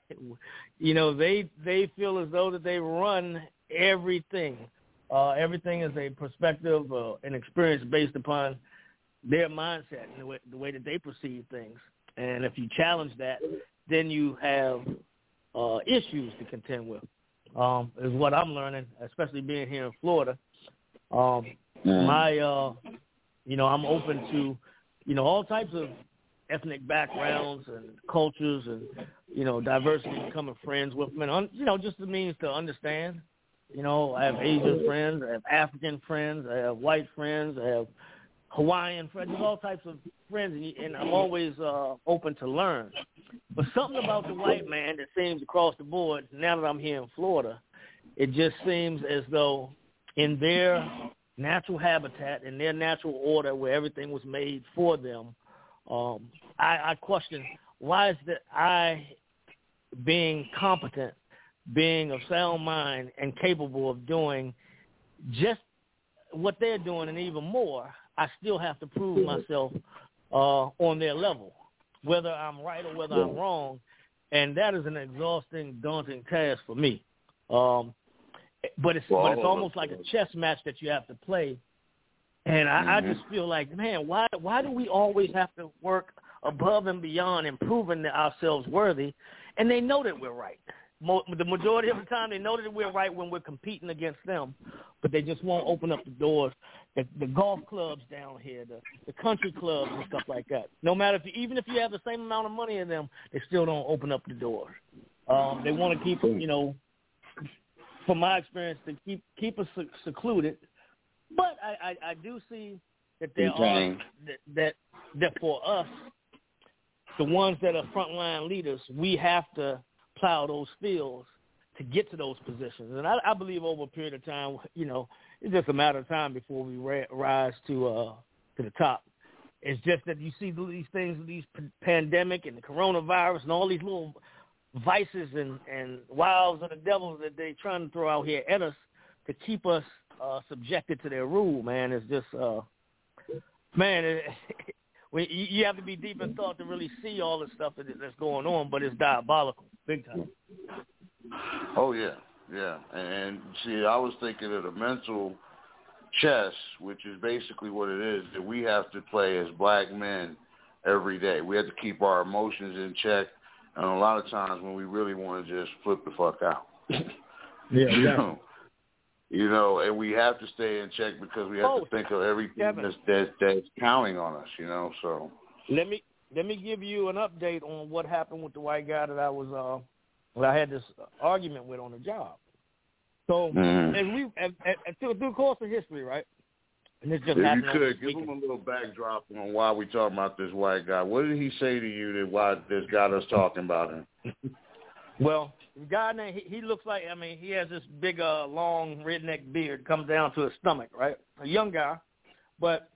you know, they they feel as though that they run everything. Uh, everything is a perspective, uh, an experience based upon their mindset and the way, the way that they perceive things. And if you challenge that, then you have uh, issues to contend with, um, is what I'm learning, especially being here in Florida. Um, mm. My, uh, you know, I'm open to, you know, all types of ethnic backgrounds and cultures and, you know, diversity, becoming friends with them. And, you know, just the means to understand. You know, I have Asian friends, I have African friends, I have white friends, I have Hawaiian friends, all types of friends, and I'm always uh, open to learn. But something about the white man that seems across the board, now that I'm here in Florida, it just seems as though in their natural habitat, in their natural order where everything was made for them, um, I, I question, why is that I, being competent, being of sound mind and capable of doing just what they're doing and even more, I still have to prove myself uh, on their level, whether I'm right or whether I'm wrong, and that is an exhausting, daunting task for me. Um, but it's but it's almost like a chess match that you have to play, and I, mm-hmm. I just feel like, man, why why do we always have to work above and beyond and proving ourselves worthy? And they know that we're right. Mo- the majority of the time, they know that we're right when we're competing against them, but they just won't open up the doors. The, the golf clubs down here, the, the country clubs and stuff like that. No matter if you, even if you have the same amount of money in them, they still don't open up the doors. Um, they want to keep, you know, from my experience, to keep keep us secluded. But I, I, I do see that there are that, that that for us, the ones that are frontline leaders, we have to plow those fields to get to those positions. And I, I believe over a period of time, you know, it's just a matter of time before we ra- rise to uh, to the top. It's just that you see these things, these p- pandemic and the coronavirus and all these little vices and, and wiles of the devils that they trying to throw out here at us to keep us uh, subjected to their rule, man. It's just, uh, man, it, we, you have to be deep in thought to really see all the stuff that, that's going on, but it's diabolical, big time. Oh, yeah, yeah. And, see, I was thinking of the mental chess, which is basically what it is, that we have to play as black men every day. We have to keep our emotions in check, and a lot of times when we really want to just flip the fuck out. Yeah, you yeah. know, you know, and we have to stay in check because we have oh, to think of everything Kevin. that's, that's, that's counting on us, you know, so. Let me let me give you an update on what happened with the white guy that I was, uh, that I had this argument with on the job. So, mm-hmm. as we, as, as, through, through the course of history, right? And this just if happened you could, give him a little backdrop on why we talking about this white guy. What did he say to you that why this got us talking about him? Well, the guy named, he, he looks like, I mean, he has this big, uh, long redneck beard, comes down to his stomach, right? A young guy, but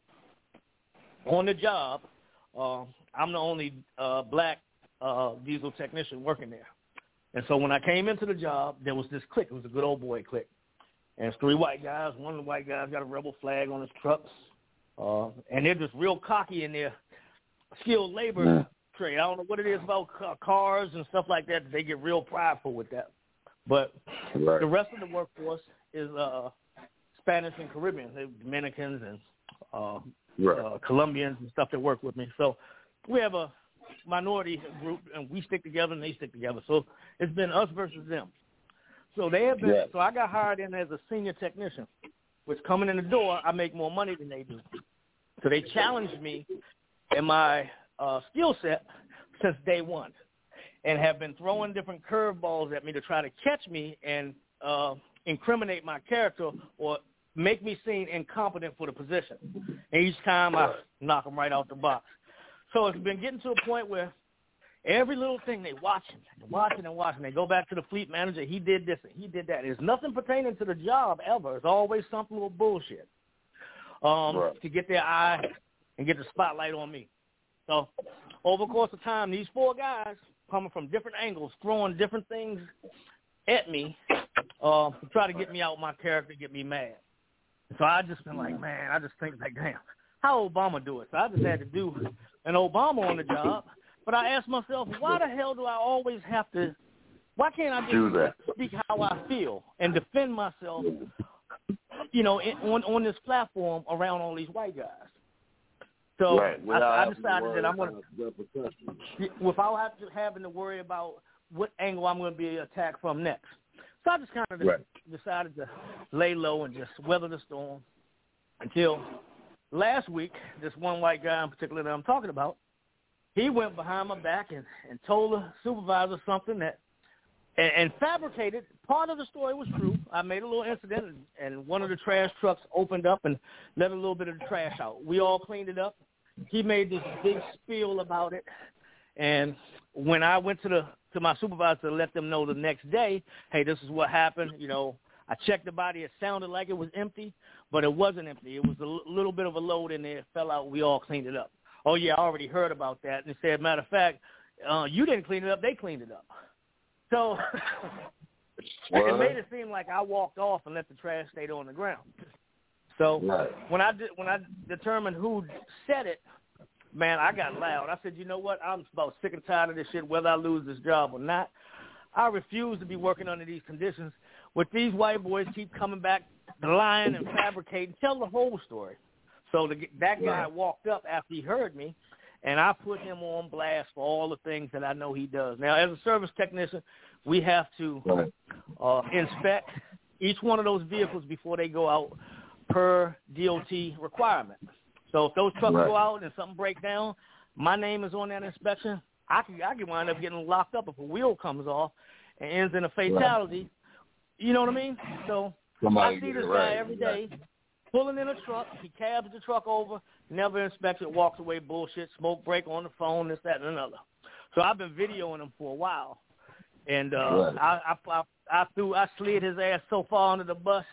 on the job, uh, I'm the only uh, black uh, diesel technician working there. And so when I came into the job, there was this clique. It was a good old boy clique. And it's three white guys. One of the white guys got a rebel flag on his trucks. Uh, and they're just real cocky in their skilled labor yeah. trade. I don't know what it is about cars and stuff like that. They get real prideful with that. But right. the rest of the workforce is uh, Spanish and Caribbean. They're Dominicans and uh, right. uh, Colombians and stuff that work with me. So we have a minority group, and we stick together and they stick together. So it's been us versus them. So they have been. Yeah. So I got hired in as a senior technician, which coming in the door, I make more money than they do. So they challenged me in my uh, skill set since day one, and have been throwing different curveballs at me to try to catch me and uh, incriminate my character or make me seem incompetent for the position. And each time I knock them right out the box. So it's been getting to a point where every little thing they watching, watching and watching. They go back to the fleet manager. He did this and he did that. There's nothing pertaining to the job ever. It's always something with bullshit um, right. to get their eye and get the spotlight on me. So over the course of time, these four guys coming from different angles, throwing different things at me uh, to try to get me out of my character, get me mad. So I just been like, man, I just think like, damn, how Obama do it? So I just had to do an Obama on the job. But I asked myself, why the hell do I always have to, why can't I just do that. speak how I feel and defend myself, you know, in, on, on this platform around all these white guys? So right. I, I decided that I'm going to, without having to, having to worry about what angle I'm going to be attacked from next. So I just kind of right. decided to lay low and just weather the storm until last week, this one white guy in particular that I'm talking about, he went behind my back and, and told the supervisor something that, and, and fabricated. Part of the story was true. I made a little incident, and, and one of the trash trucks opened up and let a little bit of the trash out. We all cleaned it up. He made this big spiel about it, and when I went to the to my supervisor to let them know the next day, hey, this is what happened. You know, I checked the body. It sounded like it was empty, but it wasn't empty. It was a l- little bit of a load in there. It fell out. We all cleaned it up. Oh, yeah, I already heard about that. And they said, matter of fact, uh, you didn't clean it up. They cleaned it up. So it made it seem like I walked off and let the trash stay on the ground. So right. when I did, when I determined who said it, man, I got loud. I said, you know what? I'm about sick and tired of this shit, whether I lose this job or not. I refuse to be working under these conditions. With these white boys keep coming back, lying and fabricating, tell the whole story. So the, that guy right. walked up after he heard me, and I put him on blast for all the things that I know he does. Now, as a service technician, we have to right. uh, inspect each one of those vehicles before they go out per D O T requirement. So if those trucks right. go out and something breaks down, my name is on that inspection. I can I can wind up getting locked up if a wheel comes off and ends in a fatality. Right. You know what I mean? So Somebody I see this right. guy every day. Pulling in a truck, he cabs the truck over, never inspects it, walks away, bullshit, smoke break on the phone, this, that, and another. So I've been videoing him for a while, and uh, right. I, I, I, I threw, I slid his ass so far under the bus,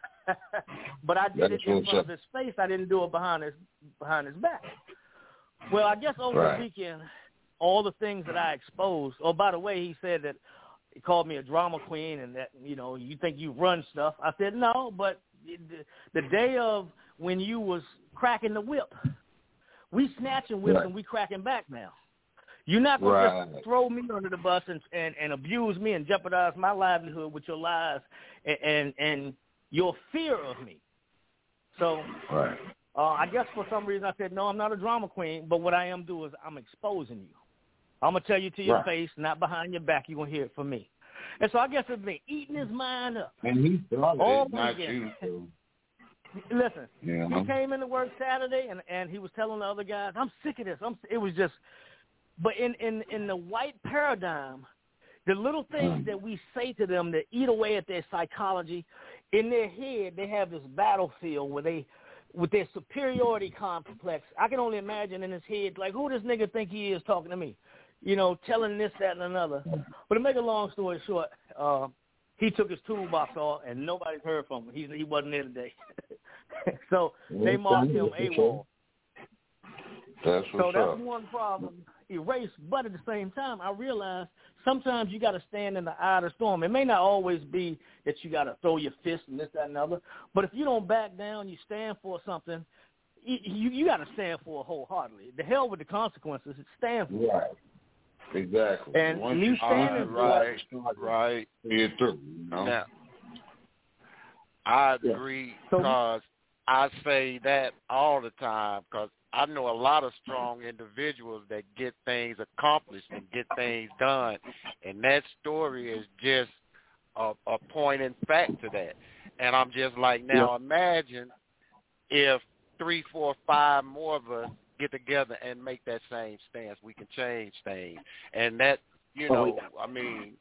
but I did That's it in front of his face. I didn't do it behind his behind his back. Well, I guess over right. the weekend, all the things that I exposed. Oh, by the way, he said that he called me a drama queen and that, you know, you think you run stuff. I said, no, but the, the day of when you was cracking the whip, we snatching whips right. and we cracking back now. You're not going right. to just throw me under the bus and, and, and abuse me and jeopardize my livelihood with your lies and, and, and your fear of me. So right. uh, I guess for some reason I said, no, I'm not a drama queen, but what I am doing is I'm exposing you. I'm going to tell you to your right. face, not behind your back. You're going to hear it from me. And so I guess it's been eating his mind up. And he started all it, not you. So. Listen, yeah. he came into work Saturday, and, and he was telling the other guys, I'm sick of this. I'm, it was just, but in, in, in the white paradigm, the little things mm. that we say to them that eat away at their psychology, in their head, they have this battlefield where they, with their superiority complex. I can only imagine in his head, like, who does nigga think he is talking to me? You know, telling this, that, and another. But to make a long story short, uh, he took his toolbox off, and nobody's heard from him. He, he wasn't there today. So they marked him AWOL. That's what's so that's up. one problem erased. But at the same time, I realized sometimes you got to stand in the eye of the storm. It may not always be that you got to throw your fist and this, that, and other. But if you don't back down, you stand for something, you, you got to stand for it wholeheartedly. The hell with the consequences. Stand for it. Right. Exactly. And Once me standing for right, right. It through, you know? Now, I agree because I say that all the time because I know a lot of strong individuals that get things accomplished and get things done, and that story is just a, a point in fact to that. And I'm just like, now yeah. imagine if three, four, five more of us get together and make that same stance. We can change things. And that, you know, oh, yeah. I mean,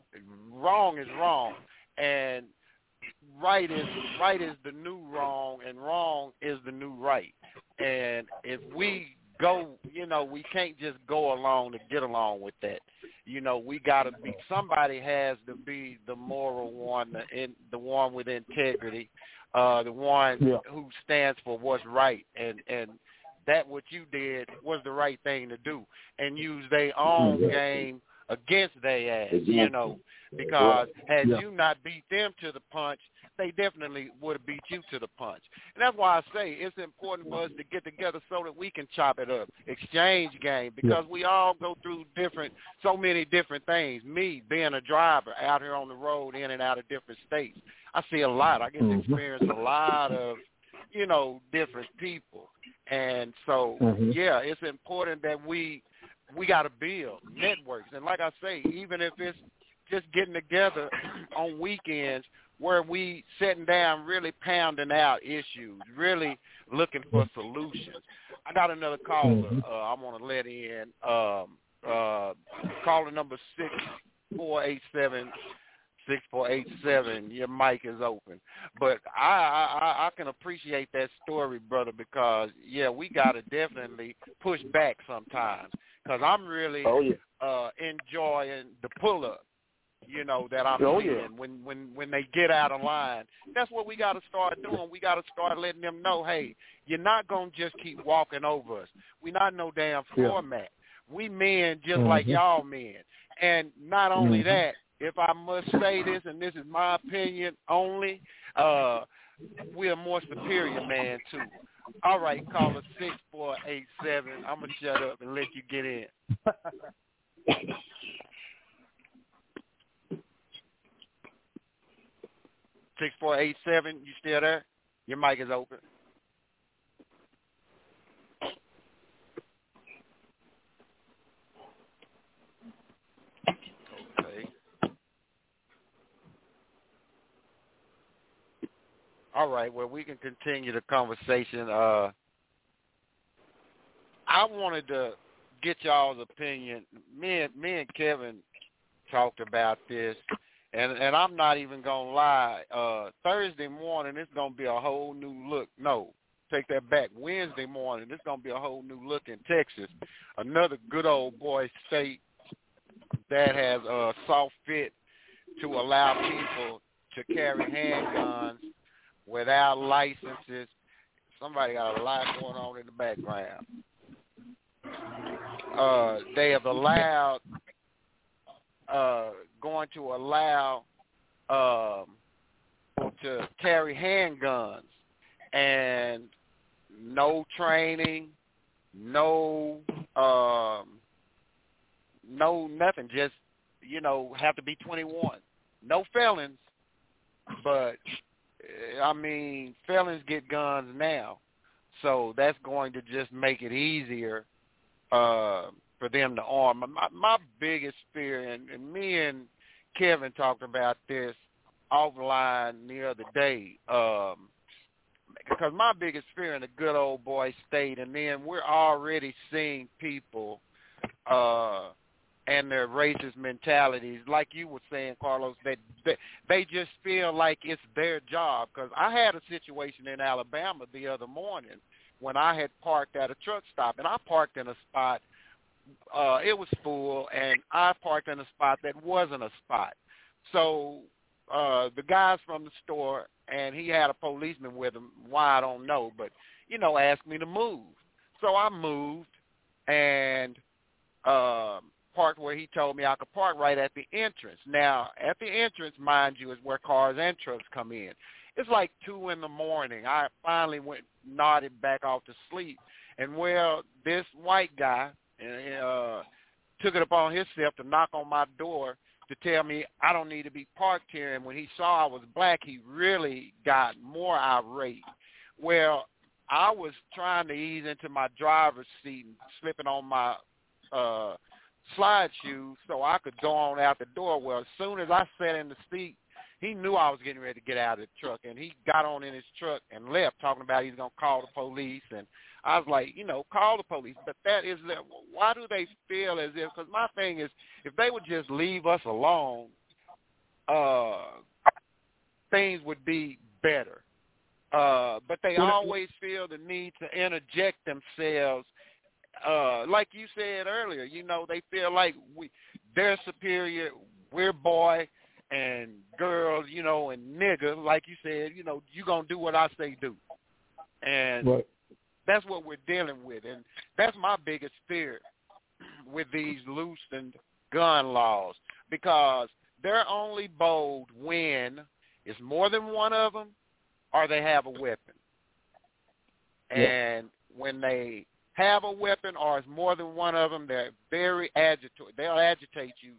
wrong is wrong. And right is right is the new wrong, and wrong is the new right. And if we go, you know, we can't just go along to get along with that. You know, we got to be, somebody has to be the moral one, the, in, the one with integrity, uh, the one yeah. who stands for what's right. And, and that what you did was the right thing to do, and use their own game against their ass, you know, because had yeah. you not beat them to the punch, they definitely would have beat you to the punch. And that's why I say it's important for us to get together so that we can chop it up, exchange game, because yeah. we all go through different, so many different things. Me, being a driver out here on the road in and out of different states, I see a lot. I get to experience a lot of, you know, different people. And so, mm-hmm. yeah, it's important that we we got to build networks. And like I say, even if it's just getting together on weekends where we sitting down really pounding out issues, really looking for solutions. I got another caller uh, I want to let in. Um, uh, caller number six four eight seven. six four eight seven, your mic is open. But I, I I can appreciate that story, brother, because, yeah, we got to definitely push back sometimes, because I'm really oh, yeah. uh, enjoying the pull-up, you know, that I'm oh, seeing yeah. when, when, when they get out of line. That's what we got to start doing. We got to start letting them know, hey, you're not going to just keep walking over us. We're not no damn floor mat. Yeah. We men just mm-hmm. like y'all men. And not only mm-hmm. that, if I must say this, and this is my opinion only, uh, we're more superior man, too. All right, caller six four eight seven. I'm going to shut up and let you get in. six four eight seven, you still there? Your mic is open. All right, well, we can continue the conversation. Uh, I wanted to get y'all's opinion. Me and, me and Kevin talked about this, and, and I'm not even going to lie. Uh, Thursday morning, it's going to be a whole new look. No, take that back. Wednesday morning, it's going to be a whole new look in Texas. Another good old boy state that has a soft fit to allow people to carry handguns without licenses. Somebody got a lot going on in the background. uh, they have allowed uh, going to allow um, to carry handguns and no training, no um, no nothing, just you know have to be twenty-one. No felons, but I mean felons get guns now, so that's going to just make it easier uh, for them to arm. My, my biggest fear, and, and me and Kevin talked about this offline the other day, um, because my biggest fear in the good old boy state, and then we're already seeing people uh, and their racist mentalities, like you were saying, Carlos, that they, they just feel like it's their job. Because I had a situation in Alabama the other morning when I had parked at a truck stop, and I parked in a spot, uh, it was full, and I parked in a spot that wasn't a spot. So uh, the guys from the store, and he had a policeman with him, why I don't know, but, you know, asked me to move. So I moved and uh, parked where he told me I could park right at the entrance. Now, at the entrance, mind you, is where cars and trucks come in. It's like two in the morning. I finally went, nodded back off to sleep. And, well, this white guy uh, took it upon himself to knock on my door to tell me I don't need to be parked here. And when he saw I was black, he really got more irate. Well, I was trying to ease into my driver's seat and slipping on my uh, slide shoes so I could go on out the door. Well, as soon as I sat in the seat, he knew I was getting ready to get out of the truck, and he got on in his truck and left, talking about he's going to call the police. And I was like, you know, call the police. But that is, why do they feel as if, because my thing is, if they would just leave us alone, uh, things would be better. Uh, but they always feel the need to interject themselves. Uh, like you said earlier, you know, they feel like we, they're superior, we're boy and girls, you know, and nigga, like you said, you know, you going to do what I say do. And right. That's what we're dealing with. And that's my biggest fear with these loosened gun laws, because they're only bold when it's more than one of them or they have a weapon. Yeah. And when they have a weapon or it's more than one of them, they're very agitated. They'll agitate you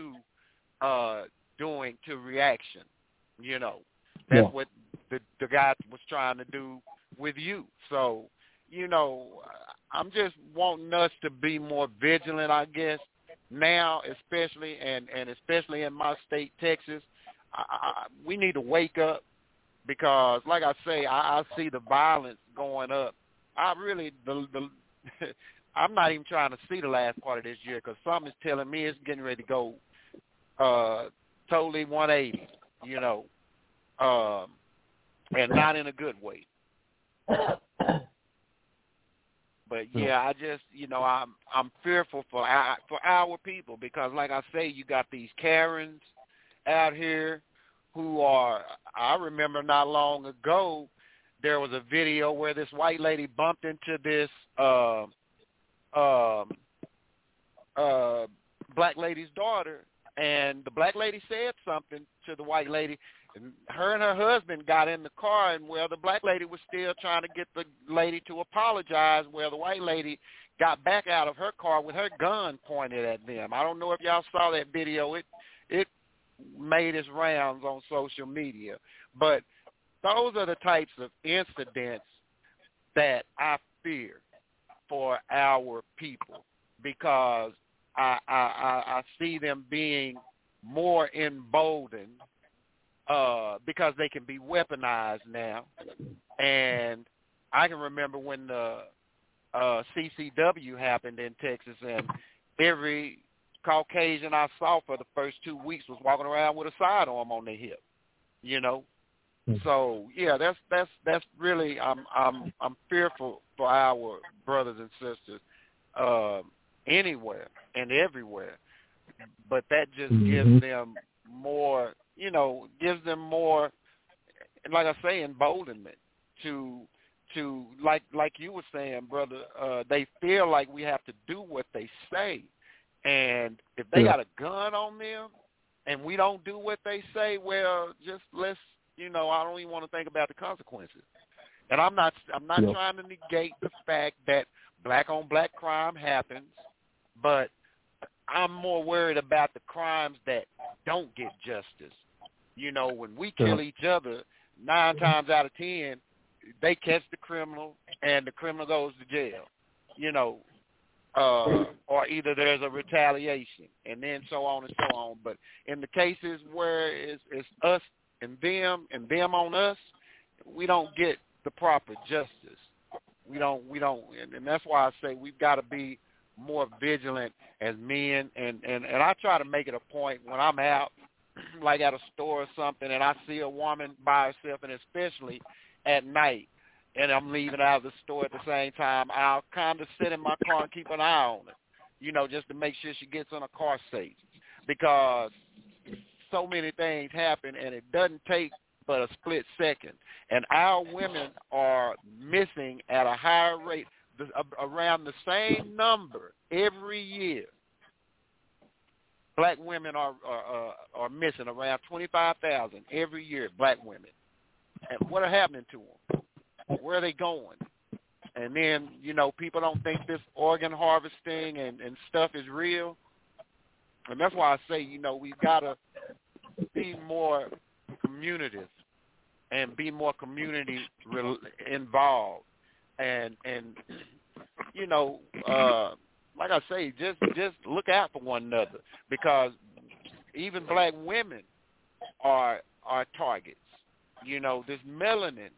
to uh, doing, to reaction. You know, that's yeah. what the, the guy was trying to do with you. So, you know, I'm just wanting us to be more vigilant, I guess, now especially, and, and especially in my state, Texas. I, I, we need to wake up because, like I say, I, I see the violence going up. I really, the, the I'm not even trying to see the last part of this year because something's telling me it's getting ready to go uh, totally one eighty, you know, um, and not in a good way. But yeah, I just, you know, I'm I'm fearful for our, for our people because, like I say, you got these Karens out here who are. I remember not long ago there was a video where this white lady bumped into this uh, um, uh, black lady's daughter, and the black lady said something to the white lady. And her and her husband got in the car, and, well, the black lady was still trying to get the lady to apologize, where the white lady got back out of her car with her gun pointed at them. I don't know if y'all saw that video. It it made its rounds on social media. But those are the types of incidents that I fear for our people because I, I, I, I see them being more emboldened Uh, because they can be weaponized now. And I can remember when the uh, C C W happened in Texas, and every Caucasian I saw for the first two weeks was walking around with a sidearm on their hip, you know. Mm-hmm. So yeah, that's that's that's really I'm I'm I'm fearful for our brothers and sisters uh, anywhere and everywhere, but that just mm-hmm. gives them more. You know, gives them more, like I say, emboldenment to to, like like you were saying, brother, uh, they feel like we have to do what they say. And if they Yeah. got a gun on them and we don't do what they say, well, just let's, you know, I don't even want to think about the consequences. And I'm not I'm not Yeah. trying to negate the fact that black-on-black crime happens, but I'm more worried about the crimes that don't get justice. You know, when we kill Yeah. each other, nine times out of ten, they catch the criminal and the criminal goes to jail. You know, uh, or either there's a retaliation, and then so on and so on. But in the cases where it's, it's us and them and them on us, we don't get the proper justice. We don't, we don't, and, and that's why I say we've got to be more vigilant as men. And, and, and I try to make it a point when I'm out, like at a store or something, and I see a woman by herself, and especially at night, and I'm leaving out of the store at the same time, I'll kind of sit in my car and keep an eye on her, you know, just to make sure she gets in a car safe, because so many things happen, and it doesn't take but a split second. And our women are missing at a higher rate, around the same number every year. Black women are are, are missing around twenty-five thousand every year, black women. And what are happening to them? Where are they going? And then, you know, people don't think this organ harvesting and, and stuff is real. And that's why I say, you know, we've got to be more communities and be more community re- involved. And, and you know, uh, like I say, just just look out for one another, because even black women are are targets. You know, this melanin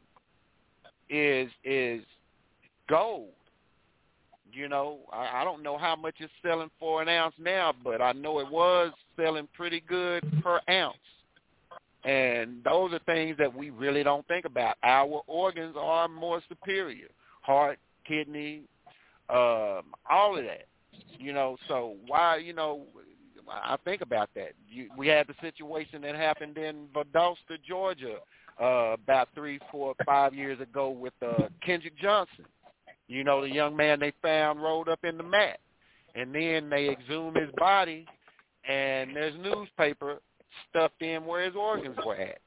is is gold. You know, I, I don't know how much it's selling for an ounce now, but I know it was selling pretty good per ounce. And those are things that we really don't think about. Our organs are more superior. Heart, kidney, um, all of that. You know, so why, you know, I think about that. You, we had the situation that happened in Valdosta, Georgia, uh, about three, four, five years ago with uh, Kendrick Johnson. You know, the young man they found rolled up in the mat. And then they exhumed his body, and there's newspaper stuffed in where his organs were at.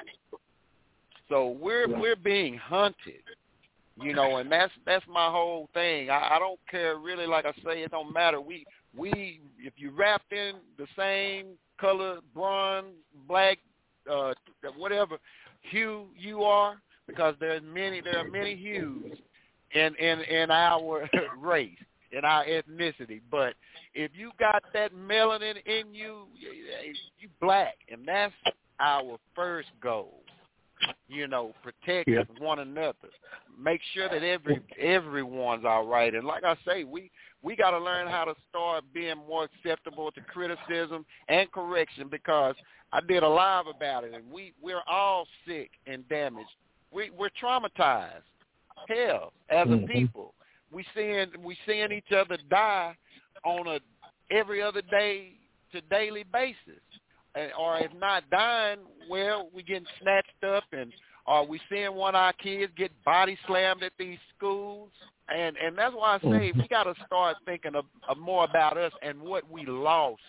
So we're we're being hunted. You know, and that's that's my whole thing. I, I don't care really, like I say, it don't matter. We we if you wrapped in the same color, bronze, black, uh, whatever hue you are, because there's many there are many hues in in, in our race, in our ethnicity. But if you got that melanin in you, you black, and that's our first goal. You know, protect yeah. one another. Make sure that every everyone's all right. And like I say, we, we got to learn how to start being more acceptable to criticism and correction, because I did a live about it, and we, we're all sick and damaged. We, we're traumatized. Hell, as a mm-hmm. people, we seeing we seeing each other die on a every other day to daily basis. Or if not dying, well, we getting snatched up, and are we seeing one of our kids get body slammed at these schools? And and that's why I say we got to start thinking of, of more about us and what we lost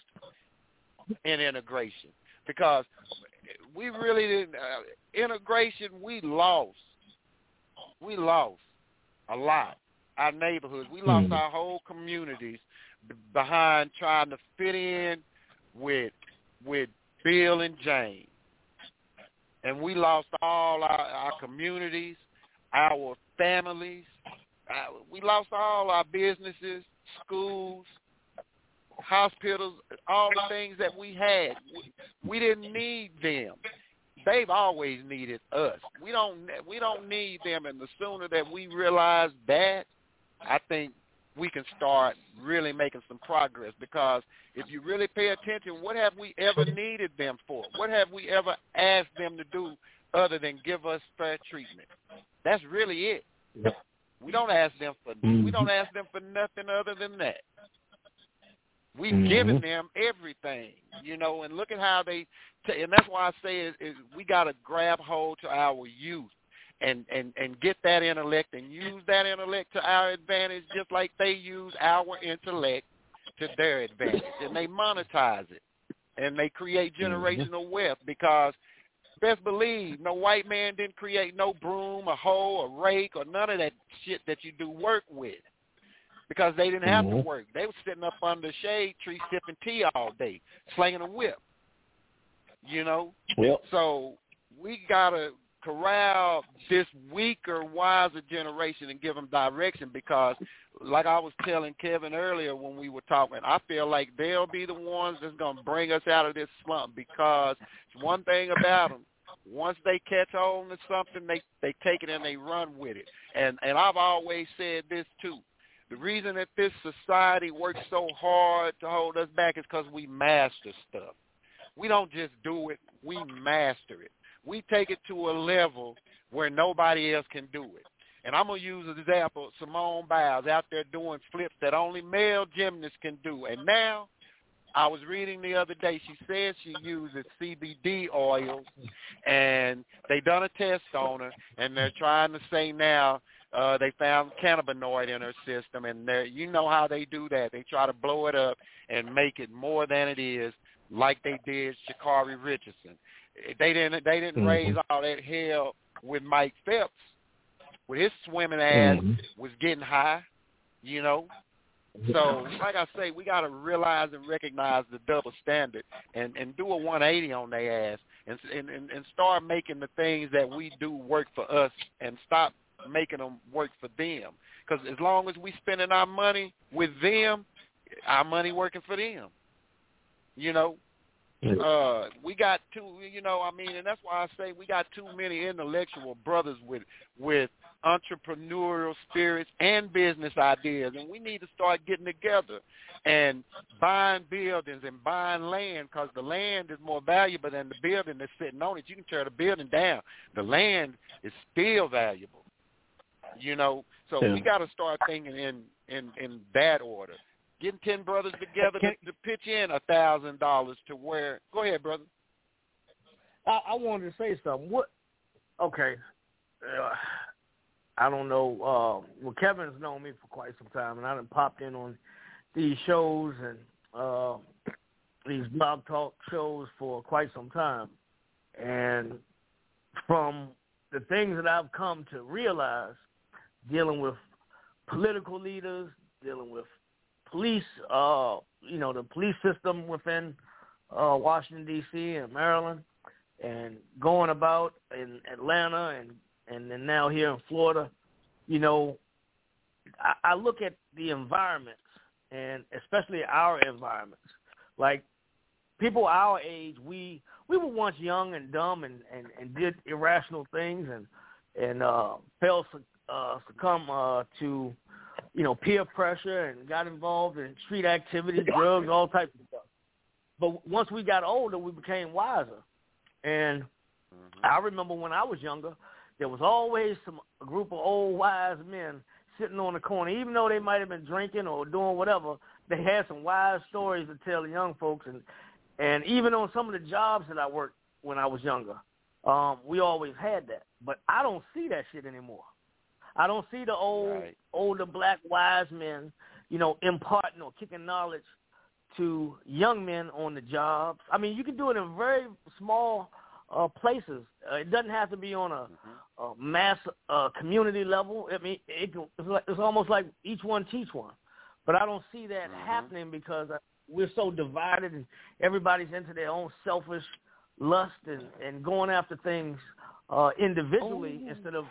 in integration, because we really didn't. Uh, integration, we lost. We lost a lot. Our neighborhoods, we lost mm-hmm. our whole communities behind trying to fit in with. with Bill and Jane. And we lost all our, our communities, our families. Uh, we lost all our businesses, schools, hospitals, all the things that we had. We, we didn't need them. They've always needed us. We don't we don't need them, and the sooner that we realize that, I think we can start really making some progress, because if you really pay attention, what have we ever needed them for? What have we ever asked them to do other than give us fair treatment? That's really it. Yep. We don't ask them for mm-hmm. we don't ask them for nothing other than that. We've mm-hmm. given them everything, you know, and look at how they t- and that's why I say is, is we got to grab hold to our youth and, and, and get that intellect and use that intellect to our advantage just like they use our intellect to their advantage. And they monetize it, and they create generational mm-hmm. wealth because best believe no white man didn't create no broom, a hoe, a rake, or none of that shit that you do work with because they didn't have mm-hmm. to work. They were sitting up under the shade tree sipping tea all day, slinging a whip, you know? Yep. So we got to corral this weaker, wiser generation and give them direction because, like I was telling Kevin earlier when we were talking, I feel like they'll be the ones that's going to bring us out of this slump because one thing about them, once they catch on to something, they, they take it and they run with it. And and I've always said this too. The reason that this society works so hard to hold us back is because we master stuff. We don't just do it. We master it. We take it to a level where nobody else can do it. And I'm going to use an example, Simone Biles out there doing flips that only male gymnasts can do. And now, I was reading the other day, she said she uses C B D oils, and they done a test on her, and they're trying to say now uh, they found cannabinoid in her system, and they're, you know how they do that. They try to blow it up and make it more than it is, like they did Sha'Carri Richardson. They didn't, they didn't mm-hmm. raise all that hell with Mike Phelps. With his swimming ass mm-hmm. was getting high, you know. So, like I say, we got to realize and recognize the double standard and, and do a one eighty on their ass and, and, and start making the things that we do work for us and stop making them work for them. Because as long as we spending our money with them, our money working for them, you know. Uh, we got too, you know, I mean, and that's why I say we got too many intellectual brothers with with entrepreneurial spirits and business ideas, and we need to start getting together and buying buildings and buying land because the land is more valuable than the building that's sitting on it. You can tear the building down. The land is still valuable, you know. So yeah. we got to start thinking in, in, in that order. Getting ten brothers together to, to pitch in a thousand dollars to where. Go ahead, brother. I, I wanted to say something. What? Okay. Uh, I don't know. Uh, well, Kevin's known me for quite some time, and I done popped in on these shows and uh, these blog talk shows for quite some time. And from the things that I've come to realize, dealing with political leaders, dealing with police, uh, you know, the police system within uh, Washington, D C and Maryland, and going about in Atlanta and, and then now here in Florida, you know, I, I look at the environments, and especially our environments. Like, people our age, we we were once young and dumb and, and, and did irrational things and, and uh, fell uh, succumb uh, to, you know, peer pressure and got involved in street activities, drugs, all types of stuff. But once we got older, we became wiser. And mm-hmm. I remember when I was younger, there was always some a group of old wise men sitting on the corner. Even though they might have been drinking or doing whatever, they had some wise stories to tell the young folks. And, and even on some of the jobs that I worked when I was younger, um, we always had that. But I don't see that shit anymore. I don't see the old, right. older black wise men, you know, imparting or kicking knowledge to young men on the jobs. I mean, you can do it in very small uh, places. Uh, it doesn't have to be on a, mm-hmm. a mass uh, community level. I mean, it, it's, like, it's almost like each one teach one. But I don't see that mm-hmm. happening because we're so divided and everybody's into their own selfish lust and, and going after things uh, individually oh. instead of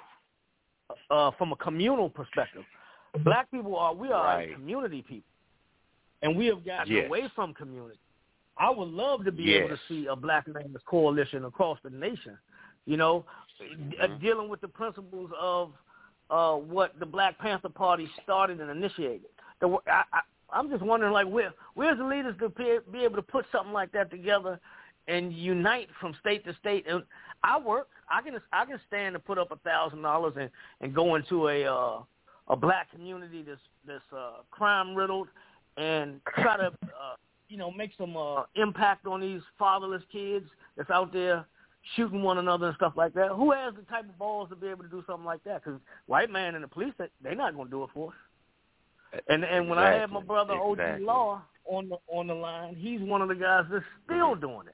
Uh, from a communal perspective. Black people are, we are right. community people, and we have gotten yes. away from community. I would love to be yes. able to see a Black Lands Coalition across the nation, you know, mm-hmm. uh, dealing with the principles of uh, what the Black Panther Party started and initiated. The, I, I, I'm just wondering, like, where where's the leaders to be, be able to put something like that together and unite from state to state? And I work. I can I can stand to put up a thousand dollars and and go into a uh, a black community that's that's uh, crime riddled and try to uh, you know make some uh, impact on these fatherless kids that's out there shooting one another and stuff like that. Who has the type of balls to be able to do something like that? Because white man and the police, they're not going to do it for us. And and when exactly. I had my brother exactly. O G Law on the on the line, he's one of the guys that's still mm-hmm. doing it.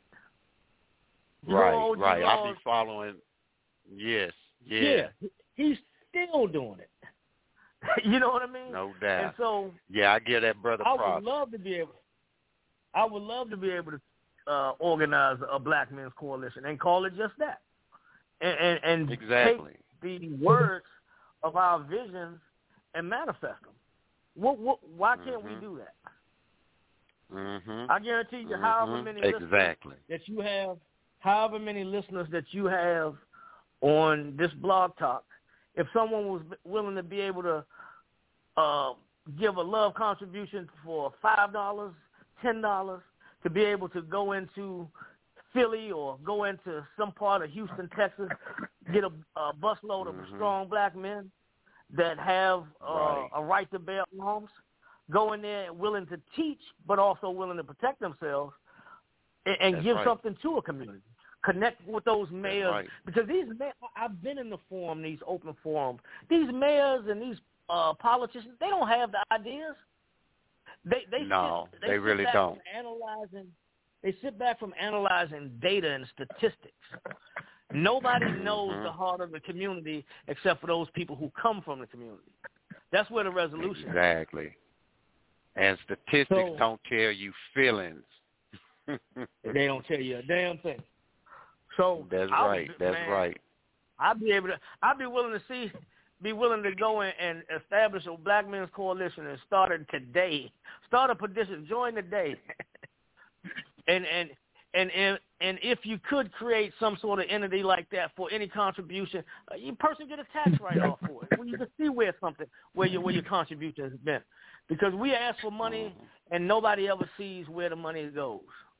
You right, know, right. Law, I'll be following. Yes, yeah. yeah. He's still doing it. You know what I mean? No doubt. And so, yeah, I give that brother I props. would love to be able. I would love to be able to uh, organize a Black Men's Coalition and call it just that, and and, and exactly. take the words of our visions and manifest them. What, what, why can't mm-hmm. we do that? Mm-hmm. I guarantee you, mm-hmm. however many exactly. listeners that you have, however many listeners that you have on this blog talk, if someone was willing to be able to uh, give a love contribution for five dollars, ten dollars, to be able to go into Philly or go into some part of Houston, Texas, get a, a busload of mm-hmm. strong Black men that have uh, right. a right to bear arms, go in there willing to teach, but also willing to protect themselves, and, and give right. something to a community. Connect with those mayors, right. because these mayors, I've been in the forum, these open forums. These mayors and these uh, politicians, they don't have the ideas. They they no, sit, they, they sit really back don't. From analyzing, they sit back from analyzing data and statistics. Nobody knows mm-hmm. the heart of the community except for those people who come from the community. That's where the resolution exactly. is. And statistics so, don't tell you feelings. They don't tell you a damn thing. So that's I'll right. Be, that's man, right. I'd be able to. I'd be willing to see, be willing to go in and establish a Black Men's Coalition and start it today. Start a petition. Join today. and and and and and if you could create some sort of entity like that for any contribution, uh, you person get a tax write-off for it. Well, you can see where something where your where your contribution has been, because we ask for money and nobody ever sees where the money goes.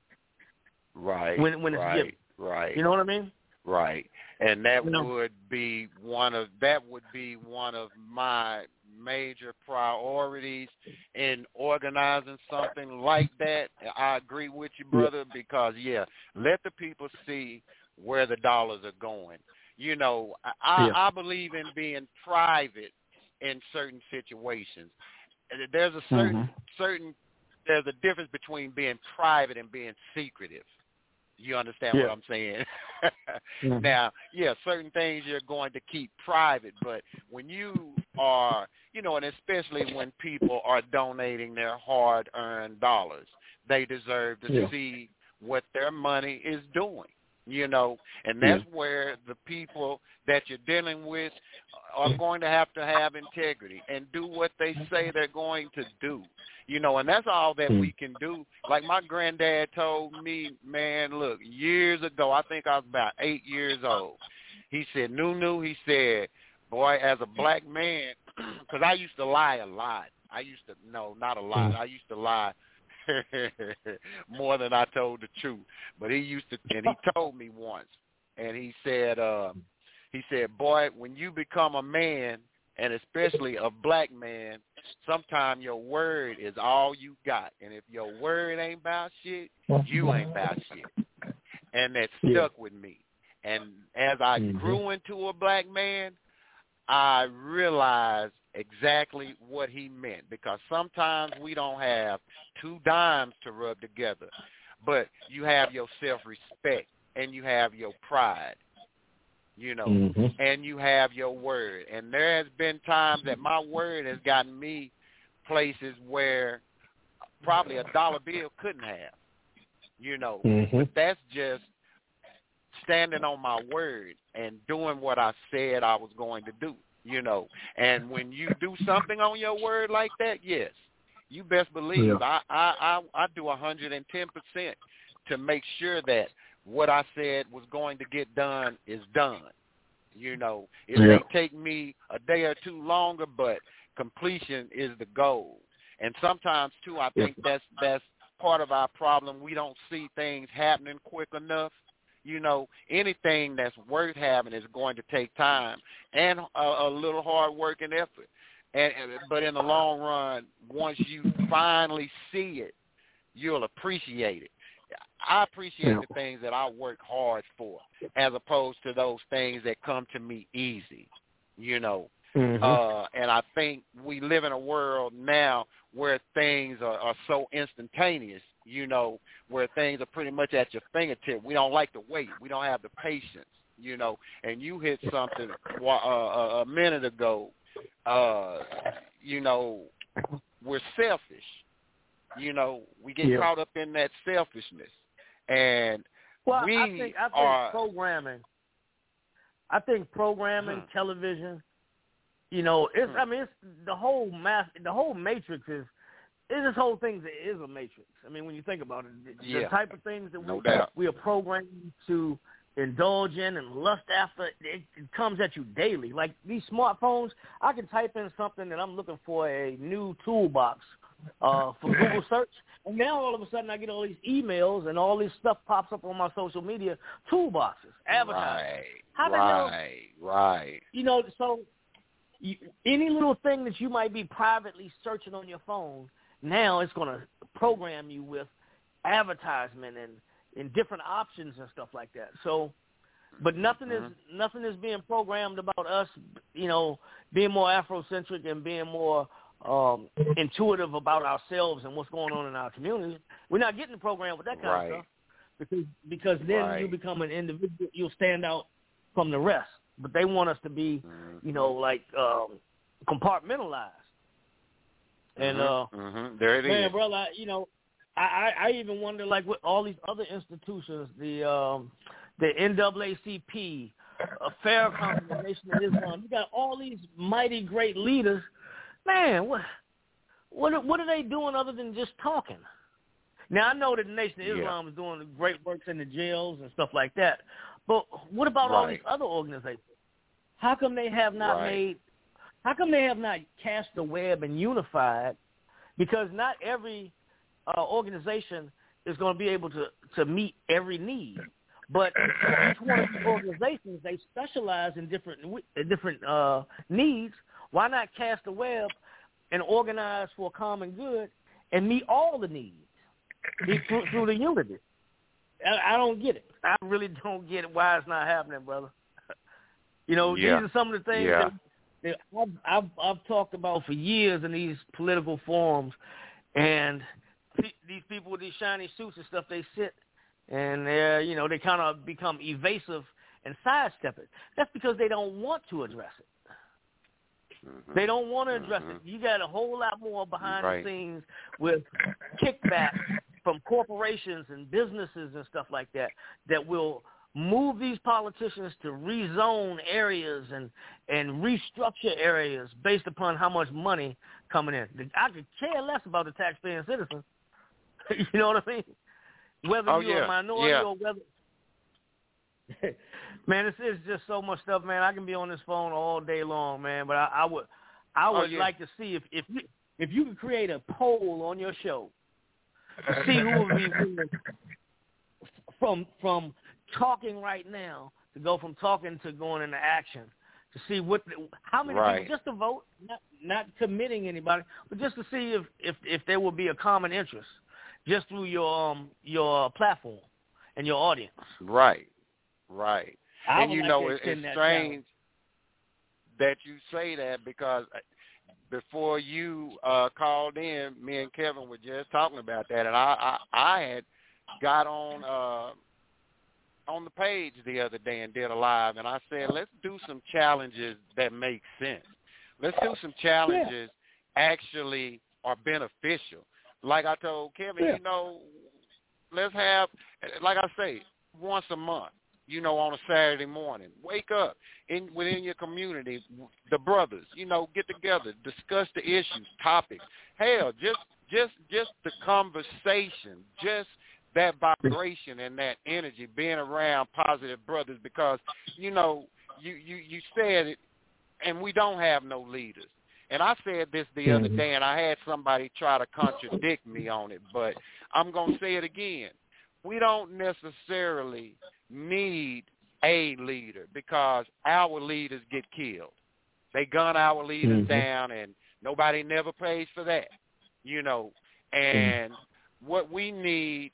Right. When when it's right. given. Right. You know what I mean? Right. And that you know? would be one of that would be one of my major priorities in organizing something like that. I agree with you, brother, because yeah, let the people see where the dollars are going. You know, I, yeah. I believe in being private in certain situations. There's a certain mm-hmm. certain there's a difference between being private and being secretive. You understand yeah. what I'm saying? mm-hmm. Now, yeah, certain things you're going to keep private, but when you are, you know, and especially when people are donating their hard-earned dollars, they deserve to yeah. see what their money is doing, you know, and that's yeah. where the people that you're dealing with are going to have to have integrity and do what they say they're going to do. You know, and that's all that we can do. Like my granddad told me, man, look, years ago, I think I was about eight years old. He said, Nunu, he said, boy, as a black man, because I used to lie a lot. I used to, no, not a lot. I used to lie more than I told the truth. But he used to, and he told me once, and he said, uh, he said, boy, when you become a man, and especially a black man, sometimes your word is all you got. And if your word ain't about shit, you ain't about shit. And that stuck yeah. with me. And as I mm-hmm. grew into a black man, I realized exactly what he meant, because sometimes we don't have two dimes to rub together, but you have your self-respect and you have your pride. You know, mm-hmm. and you have your word. And there has been times that my word has gotten me places where probably a dollar bill couldn't have, you know. Mm-hmm. But that's just standing on my word and doing what I said I was going to do, you know. And when you do something on your word like that, yes, you best believe yeah. I, I, I, I do one hundred ten percent to make sure that what I said was going to get done is done. You know, it yeah. may take me a day or two longer, but completion is the goal. And sometimes, too, I think yeah. that's that's part of our problem. We don't see things happening quick enough. You know, anything that's worth having is going to take time and a, a little hard work and effort. And, and but in the long run, once you finally see it, you'll appreciate it. I appreciate Yeah. the things that I work hard for, as opposed to those things that come to me easy. You know, mm-hmm. uh, and I think we live in a world now where things are, are so instantaneous. You know, where things are pretty much at your fingertip. We don't like to wait. We don't have the patience. You know, and you hit something uh, a, a minute ago. Uh, you know, we're selfish. You know, we get yeah. caught up in that selfishness, and well, we I think I think are programming. I think programming, hmm. television. You know, it's. Hmm. I mean, it's the whole math. The whole matrix is. It's this whole thing is a matrix. I mean, when you think about it, the, yeah. the type of things that no we doubt. we are programmed to indulge in and lust after, it, it comes at you daily. Like these smartphones, I can type in something that I'm looking for, a new toolbox uh, for Google search, and now all of a sudden I get all these emails and all this stuff pops up on my social media toolboxes, advertising. Right, How the right, hell, right. You know, so you, any little thing that you might be privately searching on your phone, now it's going to program you with advertisement and in different options and stuff like that. So, but nothing mm-hmm. is nothing is being programmed about us, you know, being more Afrocentric and being more um, intuitive about ourselves and what's going on in our community. We're not getting programmed with that kind right. of stuff because because then right. you become an individual. You'll stand out from the rest. But they want us to be, mm-hmm. you know, like um, compartmentalized. And mm-hmm. uh, mm-hmm. there it man, is. brother, I, you know. I, I even wonder, like, with all these other institutions, the um, the N double A C P, uh, Farrakhan, the Nation of Islam, you got all these mighty great leaders. Man, what what are, what are they doing other than just talking? Now, I know that the Nation of Islam yeah. is doing great works in the jails and stuff like that, but what about right. all these other organizations? How come they have not right. made? How come they have not cast the web and unified? Because not every Uh, organization is going to be able to, to meet every need, but each one of these organizations, they specialize in different different uh, needs. Why not cast a web and organize for a common good and meet all the needs through, through the unity? I, I don't get it. I really don't get it. Why it's not happening, brother? You know, yeah. these are some of the things yeah. that, that I've, I've I've talked about for years in these political forums, and these people with these shiny suits and stuff, they sit and they're, you know, they kind of become evasive and sidestep it. That's because they don't want to address it. Mm-hmm. They don't want to address mm-hmm. it. You got a whole lot more behind right. the scenes with kickbacks from corporations and businesses and stuff like that that will move these politicians to rezone areas and, and restructure areas based upon how much money coming in. I could care less about the taxpaying citizen. You know what I mean? Whether oh, you're yeah. a minority yeah. or whether man, it's, it's just so much stuff, man. I can be on this phone all day long, man. But I, I would, I would oh, yeah. like to see if if you, if you could create a poll on your show to see who would be winning from from talking right now to go from talking to going into action. To see what, how many right. people, just to vote, not not committing anybody, but just to see if if if there will be a common interest. Just through your um, your platform and your audience. Right, right. I and you like know, it, it's that strange that you say that because before you uh, called in, me and Kevin were just talking about that, and I I, I had got on uh, on the page the other day and did a live, and I said, let's do some challenges that make sense. Let's do some challenges yeah. actually are beneficial. Like I told Kevin, yeah. you know, let's have, like I say, once a month, you know, on a Saturday morning, wake up in within your community, the brothers, you know, get together, discuss the issues, topics. Hell, just just just the conversation, just that vibration and that energy, being around positive brothers, because, you know, you, you, you said it, and we don't have no leaders. And I said this the other day, and I had somebody try to contradict me on it, but I'm going to say it again. We don't necessarily need a leader because our leaders get killed. They gun our leaders mm-hmm. down, and nobody never pays for that, you know. And mm-hmm. what we need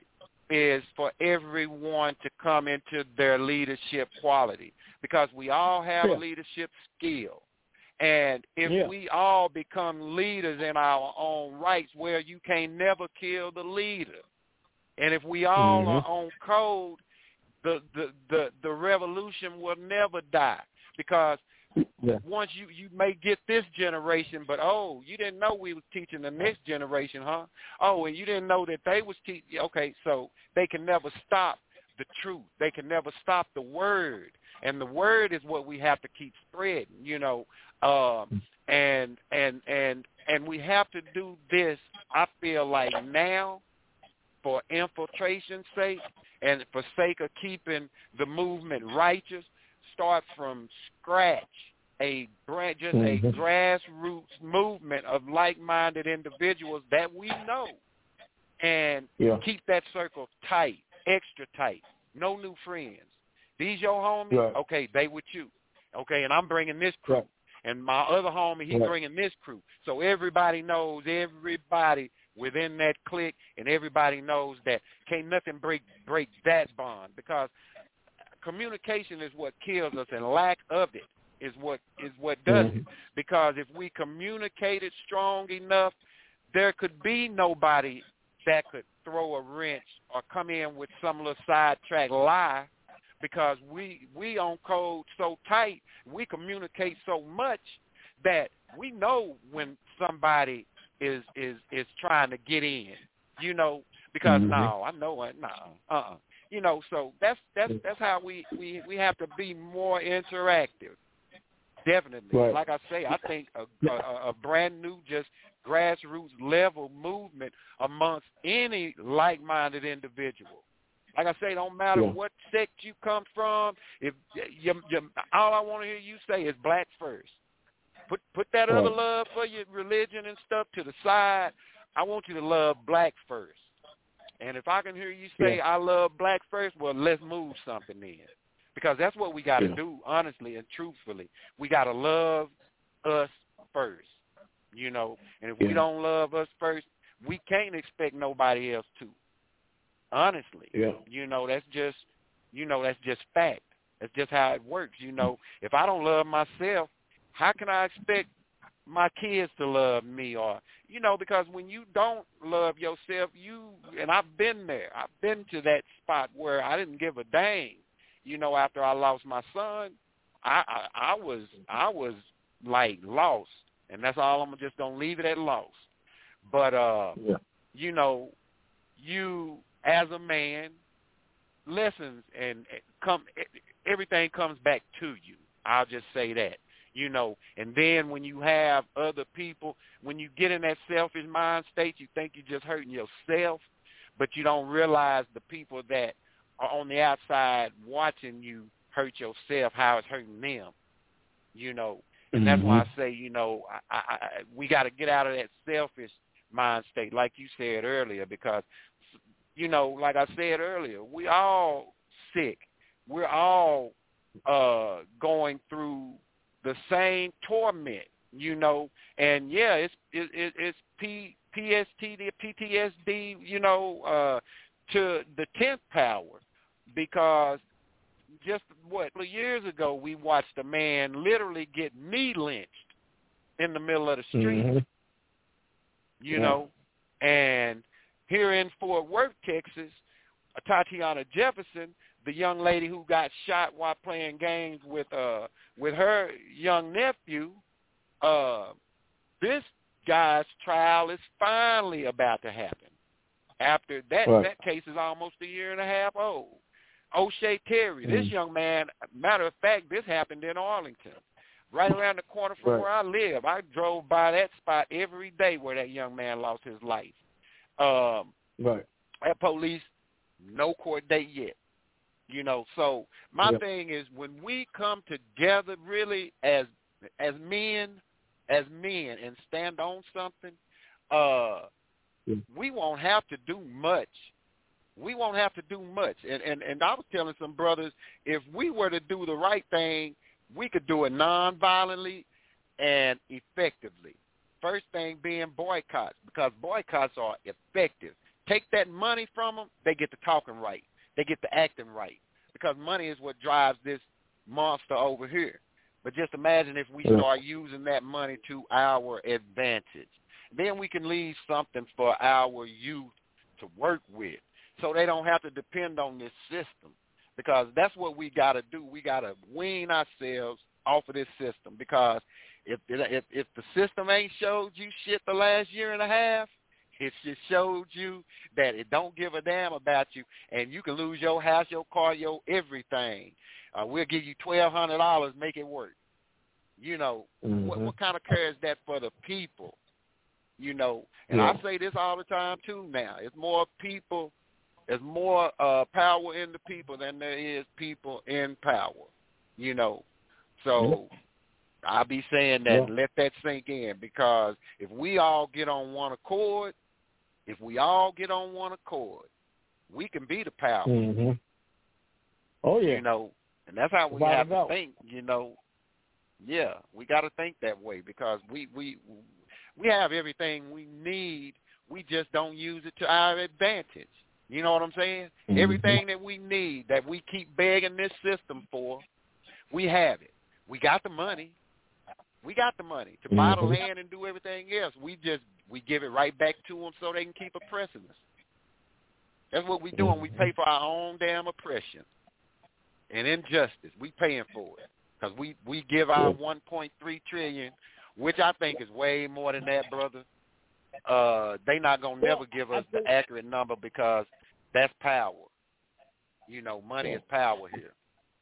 is for everyone to come into their leadership quality, because we all have yeah. a leadership skill. And if yeah. we all become leaders in our own rights, where you can never kill the leader. And if we all mm-hmm. are on code, the, the, the, the revolution will never die, because yeah. once you, you may get this generation, but, oh, you didn't know we was teaching the next generation, huh? Oh, and you didn't know that they was teaching. Okay, so they can never stop the truth. They can never stop the word. And the word is what we have to keep spreading, you know. Um, and, and, and, and we have to do this, I feel like, now for infiltration's sake and for sake of keeping the movement righteous. Start from scratch, a just mm-hmm. a grassroots movement of like-minded individuals that we know, and yeah. keep that circle tight, extra tight. No new friends. These your homies? Right. Okay, they with you. Okay, and I'm bringing this crew. Right. And my other homie, he right. bringing this crew. So everybody knows everybody within that clique, and everybody knows that can't nothing break break that bond, because communication is what kills us, and lack of it is what is what does mm-hmm. it. Because if we communicated strong enough, there could be nobody that could throw a wrench or come in with some little sidetrack lie, because we we on code so tight, we communicate so much that we know when somebody is is is trying to get in, you know, because mm-hmm. no, I know it, no, uh-uh. You know, so that's that's that's how we, we, we have to be more interactive. Definitely. Right. Like I say, I think a, a, a brand new, just grassroots level movement amongst any like-minded individual. Like I say, don't matter yeah. what sect you come from. If you, you, all I want to hear you say is blacks first. Put put that right. other love for your religion and stuff to the side. I want you to love blacks first. And if I can hear you say, yeah. I love blacks first, well, let's move something in. Because that's what we got to yeah. do, honestly and truthfully. We got to love us first, you know. And if yeah. we don't love us first, we can't expect nobody else to. Honestly. Yeah. You know, that's just, you know, that's just fact. That's just how it works, you know. If I don't love myself, how can I expect my kids to love me? Or, you know, because when you don't love yourself, you, and I've been there, I've been to that spot where I didn't give a dang. You know, after I lost my son, I, I, I was, I was like lost, and that's all. I'm just gonna leave it at lost. But, uh, yeah. you know, you as a man, lessons and come, everything comes back to you. I'll just say that. You know, and then when you have other people, when you get in that selfish mind state, you think you're just hurting yourself, but you don't realize the people that are on the outside watching you hurt yourself, how it's hurting them, you know. And that's mm-hmm. why I say, you know, I, I, we got to get out of that selfish mind state, like you said earlier, because, you know, like I said earlier, we all sick. We're all uh, going through the same torment, you know, and yeah, it's it, it, it's P, P S T D, P T S D, you know, uh, to the tenth power, because just what years ago we watched a man literally get knee lynched in the middle of the street, mm-hmm. you yeah. know, and here in Fort Worth, Texas, Tatiana Jefferson, the young lady who got shot while playing games with uh with her young nephew, uh, this guy's trial is finally about to happen. After that, right. that case is almost a year and a half old. O'Shea Terry, mm. this young man, matter of fact, this happened in Arlington, right around the corner from right. where I live. I drove by that spot every day where that young man lost his life. Um, right. That police, no court date yet. You know, so my yep. thing is, when we come together really as as men, as men, and stand on something, uh, yeah. we won't have to do much. We won't have to do much. And, and and I was telling some brothers, if we were to do the right thing, we could do it non-violently and effectively. First thing being boycotts, because boycotts are effective. take that money from them, they get the talking right. They get the acting right. Because money is what drives this monster over here. But just imagine if we start using that money to our advantage. Then we can leave something for our youth to work with so they don't have to depend on this system. Because that's what we got to do. We got to wean ourselves off of this system. Because if, if if the system ain't showed you shit the last year and a half, it just showed you that it don't give a damn about you, and you can lose your house, your car, your everything. Uh, we'll give you twelve hundred dollars, make it work. You know, mm-hmm. what, what kind of care is that for the people? You know, and yeah. I say this all the time, too, now. It's more people, there's more uh, power in the people than there is people in power, you know. So yeah. I'll be saying that, yeah. let that sink in, because if we all get on one accord, if we all get on one accord, we can be the power. Mm-hmm. Oh, yeah. You know, and that's how we Without have to doubt. think, you know. Yeah, we got to think that way, because we, we we have everything we need. We just don't use it to our advantage. You know what I'm saying? Mm-hmm. Everything that we need, that we keep begging this system for, we have it. We got the money. We got the money to buy the land and do everything else. We just we give it right back to them so they can keep oppressing us. That's what we're doing. We pay for our own damn oppression and injustice. We paying for it because we, we give our one point three trillion dollars, which I think is way more than that, brother. Uh, they not gonna never give us the accurate number because that's power. You know, money is power here.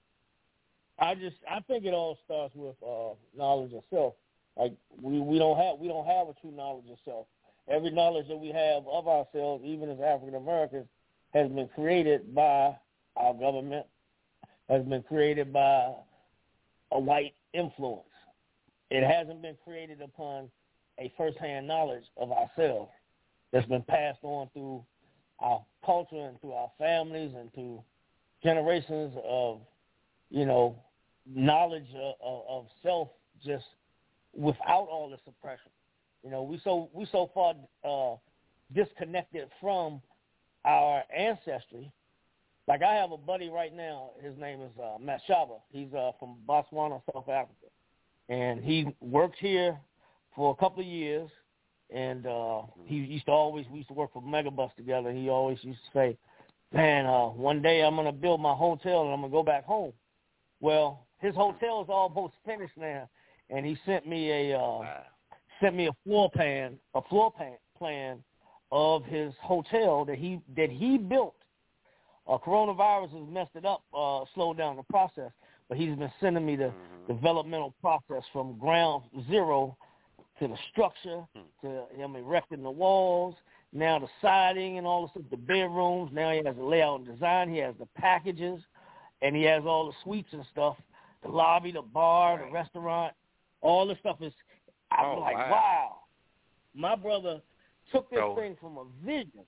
I just I think it all starts with uh, knowledge of self. Like we, we don't have we don't have a true knowledge of self. Every knowledge that we have of ourselves, even as African Americans, has been created by our government, has been created by a white influence. It hasn't been created upon a first-hand knowledge of ourselves that's been passed on through our culture and through our families and through generations of, you know, knowledge of, of, of self just without all the suppression. You know, we so we so far uh, disconnected from our ancestry. Like I have a buddy right now. His name is uh, Matt Shaba. He's uh, from Botswana, South Africa, and he worked here for a couple of years. And uh, he used to always we used to work for Megabus together. He always used to say, "Man, uh, one day I'm gonna build my hotel and I'm gonna go back home." Well, his hotel is almost finished now, and he sent me a uh, wow. sent me a floor plan, a floor plan plan of his hotel that he that he built. Uh, coronavirus has messed it up, uh, slowed down the process, but he's been sending me the mm-hmm. developmental process from ground zero to the structure, mm-hmm. to him erecting the walls, now the siding and all the stuff, the bedrooms. Now he has the layout and design. He has the packages, and he has all the suites and stuff, the lobby, the bar, the restaurant. All this stuff is, I'm oh, like, wow. wow. My brother took this oh. thing from a vision.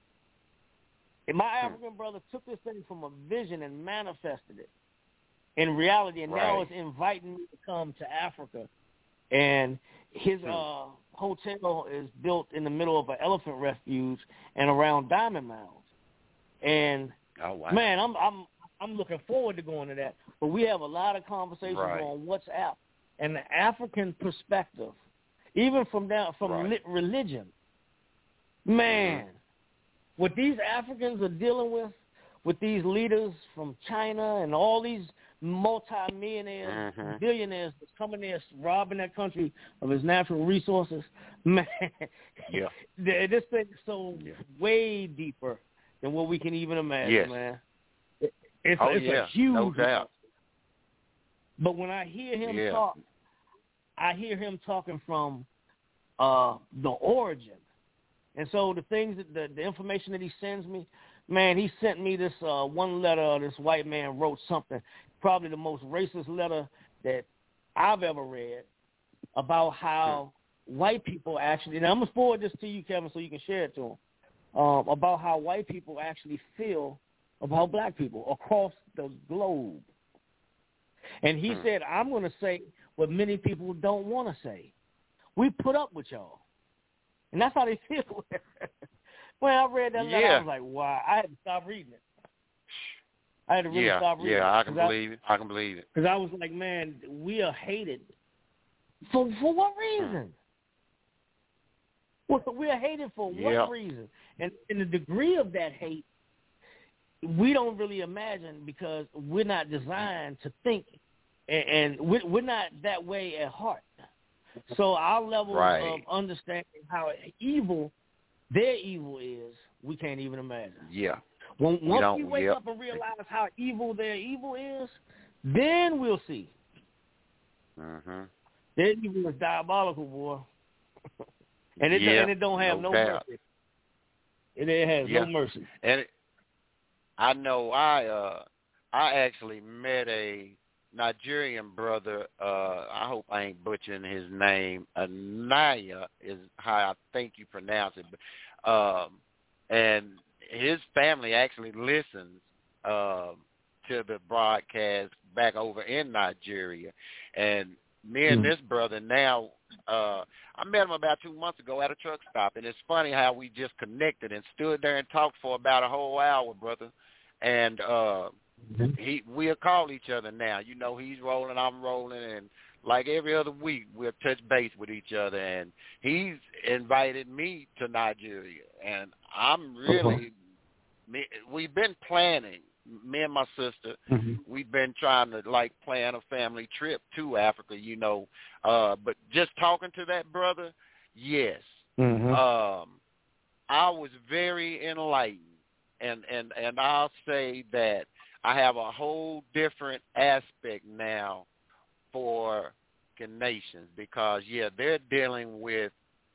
And my African hmm. brother took this thing from a vision and manifested it in reality, and right. now it's inviting me to come to Africa. And his hmm. uh, hotel is built in the middle of an elephant refuge and around diamond mounds. And oh, wow. man, I'm I'm I'm looking forward to going to that. But we have a lot of conversations right. on WhatsApp and the African perspective, even from down from right. religion. Man. Mm-hmm. What these Africans are dealing with, with these leaders from China and all these multi-millionaires, mm-hmm. billionaires that's coming there robbing that country of its natural resources, man, yeah. this thing is so yeah. way deeper than what we can even imagine, yes. man. It, it's oh, it's yeah. a huge no doubt. But when I hear him yeah. talk, I hear him talking from uh, the origin. And so the things, that the, the information that he sends me, man, he sent me this uh, one letter this white man wrote something, probably the most racist letter that I've ever read about how hmm. white people actually, and I'm going to forward this to you, Kevin, so you can share it to him, um, about how white people actually feel about black people across the globe. And he hmm. said, I'm going to say what many people don't want to say. We put up with y'all. And that's how they feel. When I read that letter, yeah. I was like, wow, I had to stop reading it. I had to really yeah, stop reading yeah, it. I can believe I, it. I can believe it. Because I was like, man, we are hated. For for what reason? Hmm. We are hated for what yep. reason? And, and the degree of that hate, we don't really imagine because we're not designed to think, and, and we're, we're not that way at heart. So our level right. of understanding how evil their evil is, we can't even imagine. Yeah. When, once we, we wake yep. up and realize how evil their evil is, then we'll see. Mm-hmm. Their evil is diabolical, boy. and, it, yeah, and it don't have no, no doubt. mercy. It, it has yeah. no mercy. And it, I know I uh, I actually met a Nigerian brother. Uh, I hope I ain't butchering his name. Anaya is how I think you pronounce it. But, um, and his family actually listens uh, to the broadcast back over in Nigeria. And me and mm-hmm. this brother now, uh, I met him about two months ago at a truck stop. And it's funny how we just connected and stood there and talked for about a whole hour, brother. And uh, mm-hmm. he we'll call each other now. You know, he's rolling, I'm rolling, and like every other week, we'll touch base with each other. And he's invited me to Nigeria, and I'm really, me, we've been planning, me and my sister, mm-hmm. we've been trying to, like, plan a family trip to Africa, you know. Uh, but just talking to that brother, yes. Mm-hmm. Um, I was very enlightened. And, and, and I'll say that I have a whole different aspect now for nations because, yeah, they're dealing with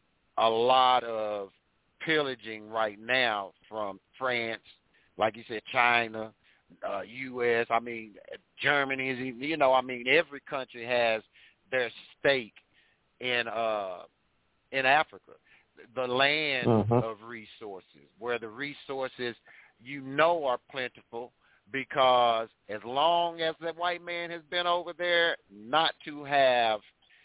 a lot of pillaging right now from France, like you said, China, uh, U S, I mean, Germany, is even, you know, I mean, every country has their stake in uh, in Africa. The land mm-hmm. of resources, where the resources, you know, are plentiful, because as long as the white man has been over there, not to have,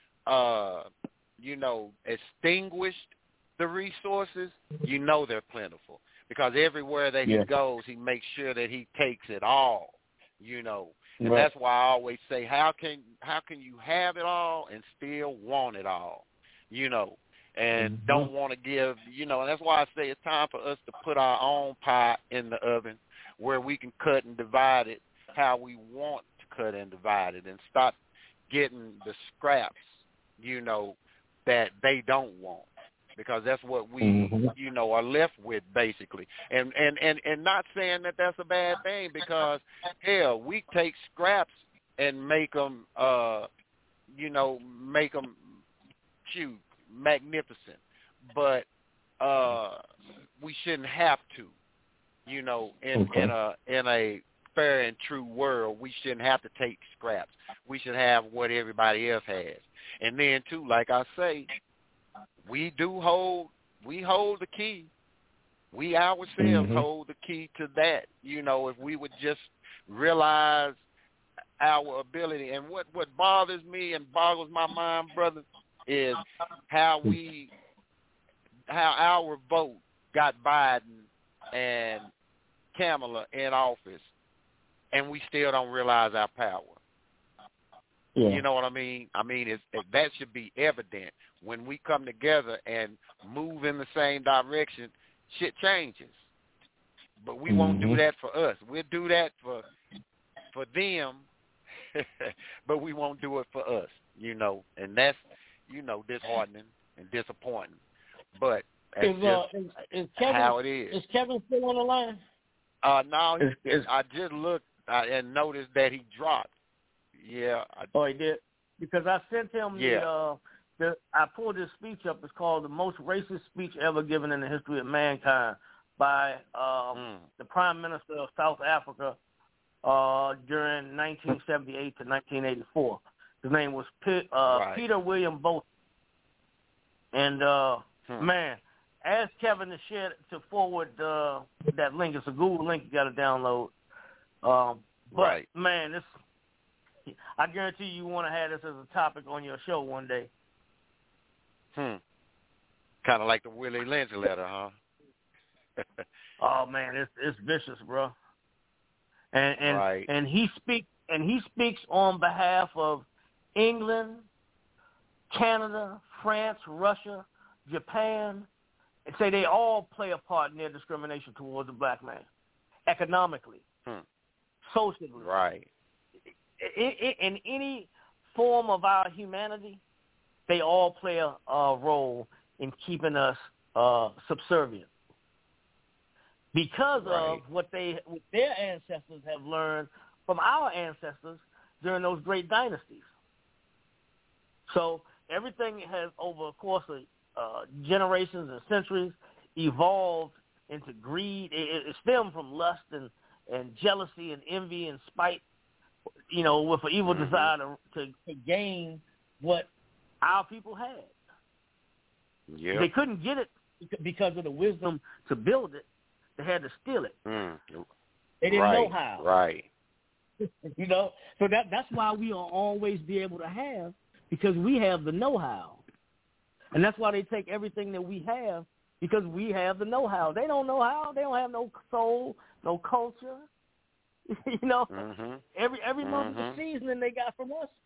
uh, you know, extinguished the resources, you know they're plentiful. Because everywhere that yeah. he goes, he makes sure that he takes it all, you know. And right. that's why I always say, how can how can you have it all and still want it all, you know? And mm-hmm. don't want to give, you know, and that's why I say it's time for us to put our own pie in the oven where we can cut and divide it how we want to cut and divide it and stop getting the scraps, you know, that they don't want, because that's what we, mm-hmm. you know, are left with basically. And, and, and, and not saying that that's a bad thing, because, hell, we take scraps and make them, uh, you know, make them, shoot, magnificent, but uh, we shouldn't have to, you know, in, okay. in a in a fair and true world, we shouldn't have to take scraps. We should have what everybody else has. And then too, like I say, we do hold we hold the key. We ourselves mm-hmm. hold the key to that. You know, if we would just realize our ability. And what, what bothers me and boggles my mind, brother, is how we, how our vote got Biden and Kamala in office, and we still don't realize our power. Yeah. You know what I mean? I mean, it's, it, that should be evident. When we come together and move in the same direction, shit changes. But we mm-hmm. won't do that for us. We'll do that for for them, but we won't do it for us, you know. And that's, you know, disheartening and disappointing. But that's is, uh, is, is Kevin, how it is. Is Kevin still on the line? Uh, no, it's, it's, I just looked uh, and noticed that he dropped. Yeah. I, oh, he did? Because I sent him yeah. the, uh, the, I pulled this speech up. It's called The Most Racist Speech Ever Given in the History of Mankind by um, mm. the Prime Minister of South Africa uh, during nineteen seventy-eight to nineteen eighty-four. His name was P- uh, right. Peter William Botha. And, uh, hmm. man, ask Kevin to share, to forward uh, that link. It's a Google link you got to download. Um, but, right. man, this, I guarantee you, you want to have this as a topic on your show one day. Hmm. Kind of like the Willie Lynch letter, huh? Oh man, it's it's vicious, bro. And and right. and he speaks and he speaks on behalf of England, Canada, France, Russia, Japan, and say they all play a part in their discrimination towards the black man, economically, hmm. socially, right. In, in, in any form of our humanity, they all play a, a role in keeping us uh, subservient because right. of what they, what their ancestors have learned from our ancestors during those great dynasties. So everything has, over the course of uh, generations and centuries, evolved into greed. It, it stemmed from lust and, and jealousy and envy and spite, you know, with an evil mm-hmm. desire to, to, to gain what our people had. Yep. They couldn't get it because of the wisdom to build it. They had to steal it. Mm. They didn't right. know how. Right. You know, so that that's why we will always be able to have, because we have the know-how. And that's why they take everything that we have, because we have the know-how. They don't know how. They don't have no soul, no culture. You know, mm-hmm. every every mm-hmm. month of seasoning they got from us.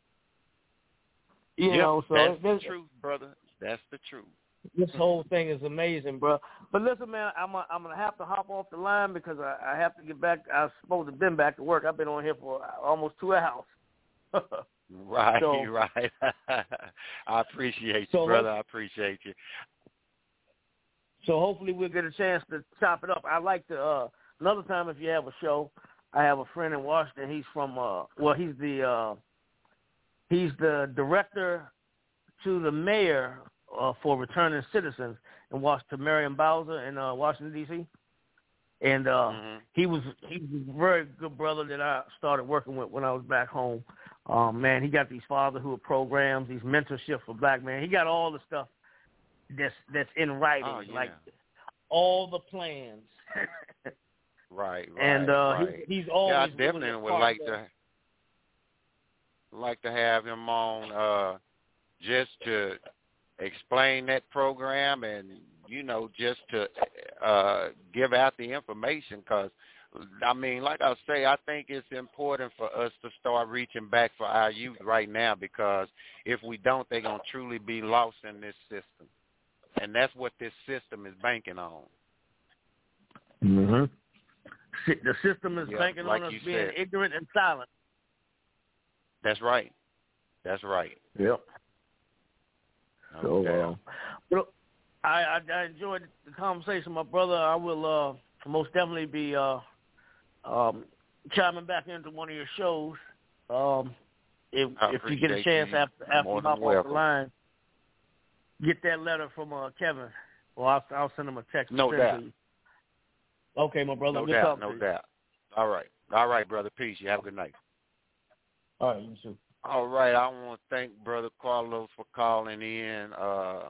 You yep, know, so that's the truth, brother. That's the truth. This whole thing is amazing, bro. But listen, man, I'm a, I'm gonna have to hop off the line because I, I have to get back. I was supposed to have been back to work. I've been on here for almost two hours. right, so, right. I appreciate you, so brother. I appreciate you. So hopefully we'll get a chance to chop it up. I like to uh, another time if you have a show. I have a friend in Washington. He's from uh, well, he's the uh, he's the director to the mayor uh, for returning citizens in Washington, Marion Bowser in uh, Washington D C And uh, mm-hmm. he was he was a very good brother that I started working with when I was back home. Um, man, he got these fatherhood programs, these mentorship for black men. He got all the stuff that's that's in writing, oh, yeah. like all the plans. right, right, and uh, right. He, he's always. Yeah, I definitely would like to like to have him on uh, just to explain that program and, you know, just to uh, give out the information because, I mean, like I say, I think it's important for us to start reaching back for our youth right now because if we don't, they're going to truly be lost in this system. And that's what this system is banking on. Mm-hmm. The system is yep, banking like on us you being said. ignorant and silent. That's right. That's right. Yep. Okay. So, uh, well, I, I I enjoyed the conversation, my brother. I will uh, most definitely be uh, um, chiming back into one of your shows um, if I if you get a chance you. after after More you hop welcome. off the line. Get that letter from uh, Kevin, or I'll, I'll send him a text. No doubt. To you. Okay, my brother. No Good doubt. talking No to you. doubt. All right. All right, brother. Peace. You have a good night. All right, you too. All right, I want to thank Brother Carlos for calling in uh,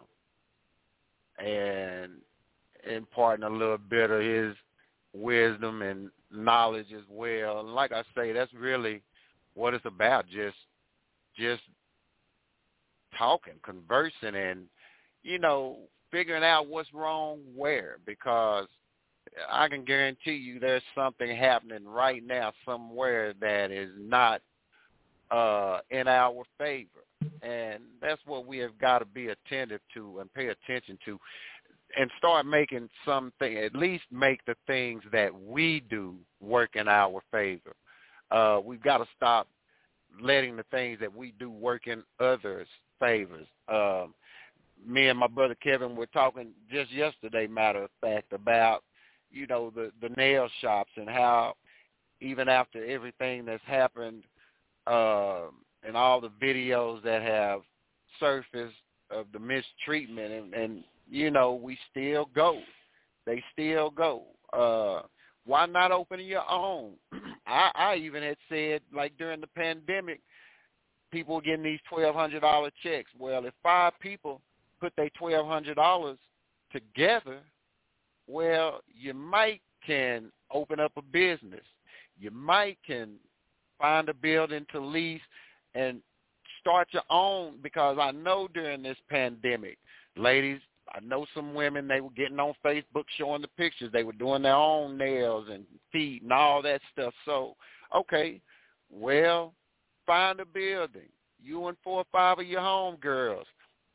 and imparting a little bit of his wisdom and knowledge as well. And like I say, that's really what it's about, just just talking, conversing, and, you know, figuring out what's wrong where, because I can guarantee you there's something happening right now somewhere that is not Uh, in our favor, and that's what we have got to be attentive to and pay attention to, and start making something, at least make the things that we do work in our favor. Uh, we've got to stop letting the things that we do work in others' favors. Uh, me and my brother Kevin were talking just yesterday, matter of fact, about, you know, the, the nail shops and how even after everything that's happened, Uh, and all the videos that have surfaced of the mistreatment, and, and you know, we still go. They still go. Uh, why not open your own? I, I even had said, like during the pandemic, people were getting these twelve hundred dollars checks. Well, if five people put their twelve hundred dollars together, well, you might can open up a business. You might can find a building to lease and start your own, because I know during this pandemic, ladies, I know some women, they were getting on Facebook showing the pictures. They were doing their own nails and feet and all that stuff. So, okay, well, find a building. You and four or five of your homegirls.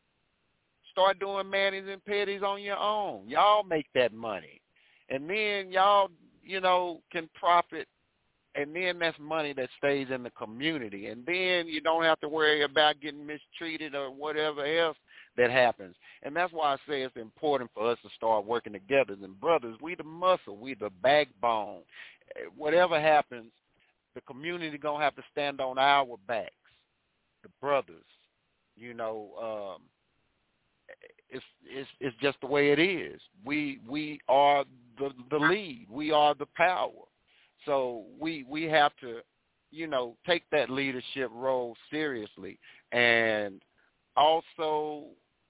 Start doing manis and petties on your own. Y'all make that money. And then y'all, you know, can profit. And then that's money that stays in the community. And then you don't have to worry about getting mistreated or whatever else that happens. And that's why I say it's important for us to start working together. And brothers, we the muscle, we the backbone. Whatever happens, the community going to have to stand on our backs. The brothers, you know, um, it's it's it's just the way it is. We we are the the lead. We are the power. So we we have to, you know, take that leadership role seriously, and also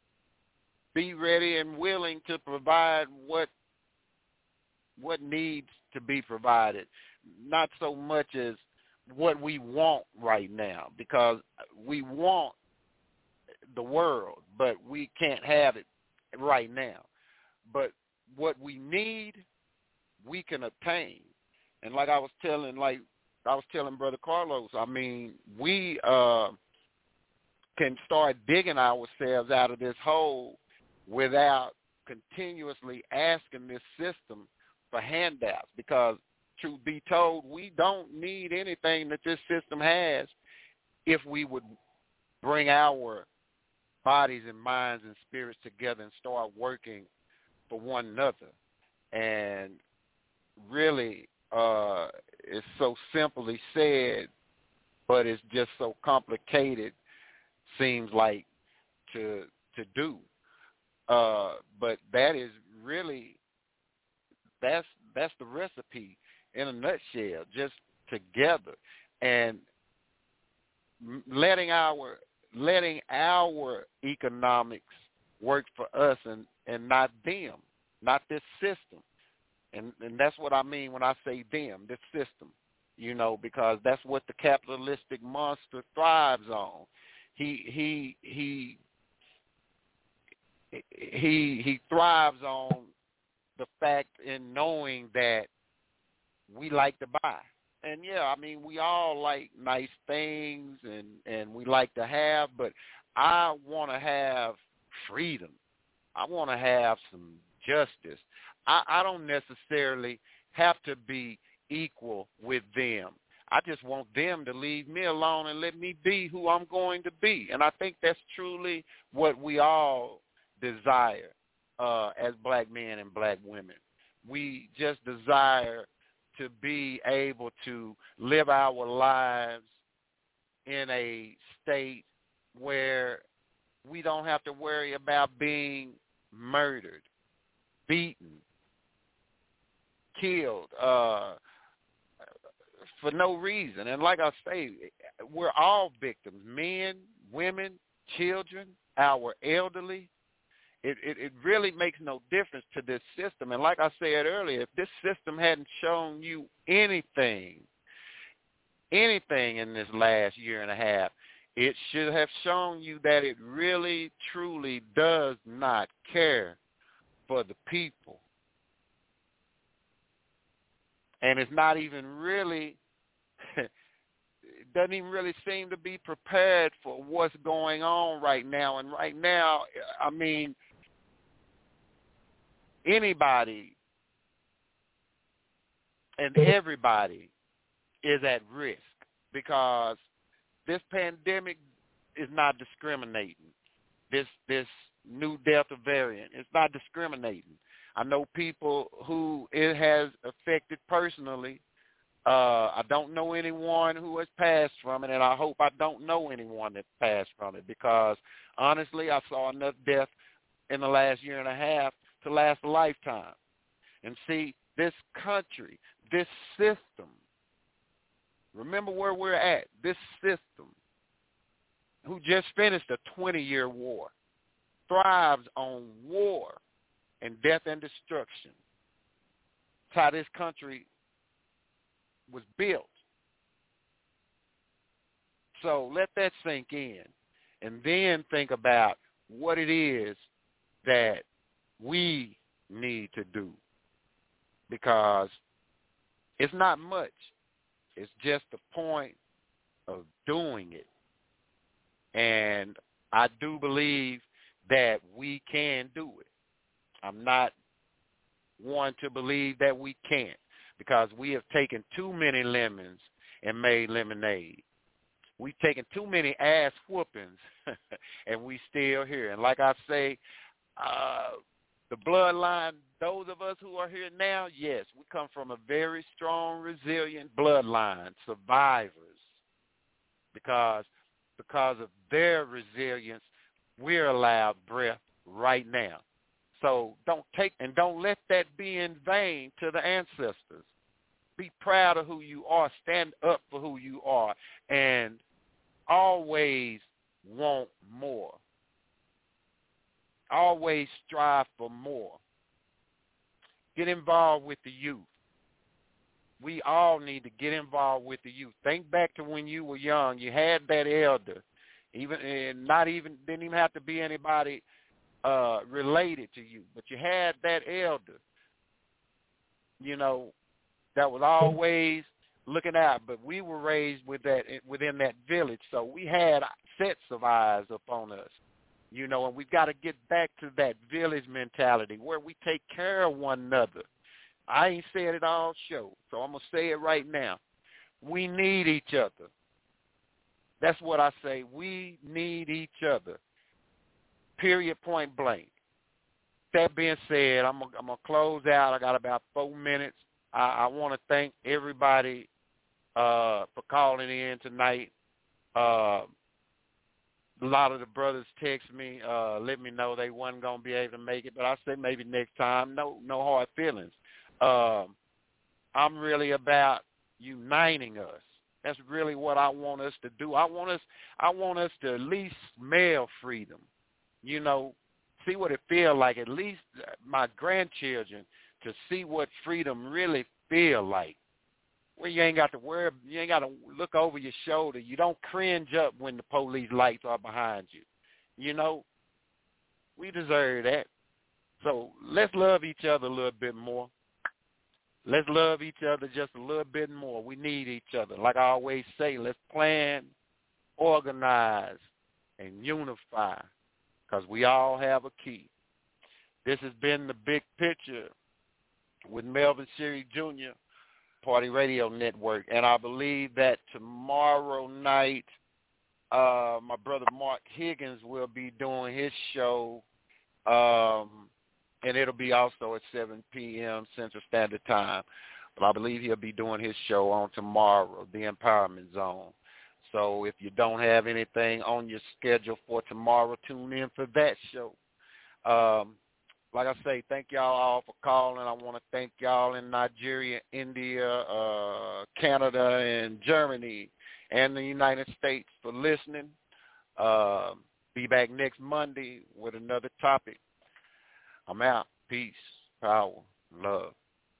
be ready and willing to provide what what needs to be provided, not so much as what we want right now, because we want the world, but we can't have it right now. But what we need, we can obtain. And like I was telling, like I was telling Brother Carlos, I mean, we uh, can start digging ourselves out of this hole without continuously asking this system for handouts, because truth be told, we don't need anything that this system has if we would bring our bodies and minds and spirits together and start working for one another. And really, uh, it's so simply said, but it's just so complicated, seems like, to to do. Uh, but that is really, that's that's the recipe in a nutshell, just together, and letting our letting our economics work for us and, and not them, not this system. And and that's what I mean when I say them, this system, you know, because that's what the capitalistic monster thrives on. He he he he he thrives on the fact in knowing that we like to buy. And, yeah, I mean, we all like nice things and, and we like to have, but I want to have freedom. I want to have some justice. I, I don't necessarily have to be equal with them. I just want them to leave me alone and let me be who I'm going to be. And I think that's truly what we all desire uh, as black men and black women. We just desire to be able to live our lives in a state where we don't have to worry about being murdered, beaten, killed uh, for no reason. And like I say, we're all victims, men, women, children, our elderly. It, it, it really makes no difference to this system. And like I said earlier, if this system hadn't shown you anything, anything in this last year and a half, it should have shown you that it really, truly does not care for the people. And it's not even really, it doesn't even really seem to be prepared for what's going on right now. And right now, I mean, anybody and everybody is at risk because this pandemic is not discriminating. This this new Delta variant, it's not discriminating. I know people who it has affected personally. Uh, I don't know anyone who has passed from it, and I hope I don't know anyone that passed from it because, honestly, I saw enough death in the last year and a half to last a lifetime. And see, this country, this system, remember where we're at, this system, who just finished a twenty-year war, thrives on war and death and destruction. That's how this country was built. So let that sink in, and then think about what it is that we need to do, because it's not much. It's just the point of doing it. And I do believe that we can do it. I'm not one to believe that we can't, because we have taken too many lemons and made lemonade. We've taken too many ass whoopings, and we still here. And like I say, uh, the bloodline, those of us who are here now, yes, we come from a very strong, resilient bloodline, survivors, because because of their resilience, we're allowed breath right now. So don't take and don't let that be in vain to the ancestors. Be proud of who you are. Stand up for who you are, and always want more. Always strive for more. Get involved with the youth. We all need to get involved with the youth. Think back to when you were young. You had that elder, even and not even didn't even have to be anybody uh, related to you, but you had that elder, you know, that was always looking out. But we were raised with that within that village, so we had sets of eyes upon us. You know, and we've got to get back to that village mentality where we take care of one another. I ain't said it all show, so I'm going to say it right now. We need each other. That's what I say. We need each other, period, point blank. That being said, I'm going I'm to close out. I got about four minutes. I, I want to thank everybody uh, for calling in tonight. Uh A lot of the brothers text me, uh, let me know they wasn't going to be able to make it, but I said maybe next time. No no hard feelings. Um, I'm really about uniting us. That's really what I want us to do. I want us I want us to at least smell freedom, you know, see what it feels like, at least my grandchildren, to see what freedom really feel like. Where you ain't got to worry, you ain't got to look over your shoulder. You don't cringe up when the police lights are behind you. You know, we deserve that. So let's love each other a little bit more. Let's love each other just a little bit more. We need each other. Like I always say, let's plan, organize, and unify, because we all have a key. This has been The Big Picture with Melvin Siri Junior, Party Radio Network, and I believe that tomorrow night uh, my brother Mark Higgins will be doing his show, um, and it'll be also at seven p.m. Central Standard Time. But I believe he'll be doing his show on tomorrow, The Empowerment Zone. So if you don't have anything on your schedule for tomorrow, tune in for that show. Um, Like I say, thank y'all all for calling. I want to thank y'all in Nigeria, India, uh, Canada, and Germany, and the United States for listening. Uh, be back next Monday with another topic. I'm out. Peace, power, love.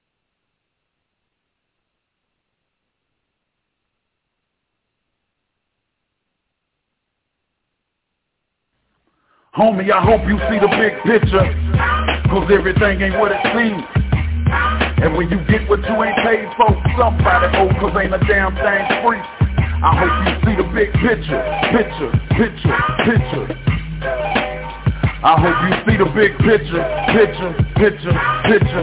Homie, I hope you see the big picture, cause everything ain't what it seems. And when you get what you ain't paid for, somebody owe, cause ain't a damn thing free. I hope you see the big picture, picture, picture, picture. I hope you see the big picture, picture, picture, picture.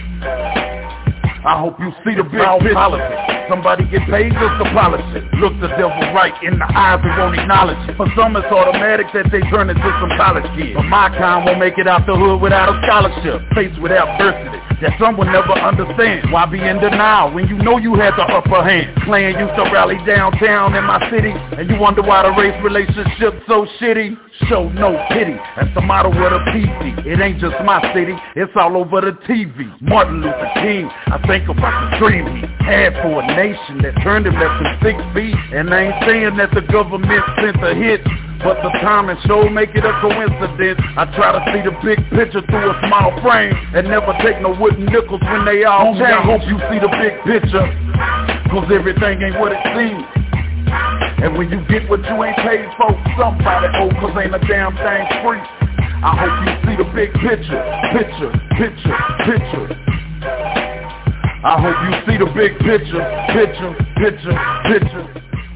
I hope you see the big picture. Politics. Somebody get paid just to polish it. Look the devil right in the eyes, they won't acknowledge it. For some it's automatic that they turn into some college kids. But my kind won't make it out the hood without a scholarship. Faced with adversity that some will never understand. Why be in denial when you know you had the upper hand? Clan used to rally downtown in my city, and you wonder why the race relationship's so shitty. Show no pity, that's the motto of the P C. It ain't just my city, it's all over the T V. Martin Luther King, I think about the dream he had for a nation that turned him less than six feet. And I ain't saying that the government sent the hit, but the time and show make it a coincidence. I try to see the big picture through a small frame, and never take no wooden nickels when they all change. I hope you see the big picture, cause everything ain't what it seems. And when you get what you ain't paid for, somebody owe, cause ain't a damn thing free. I hope you see the big picture, picture, picture, picture. I hope you see the big picture, picture, picture, picture.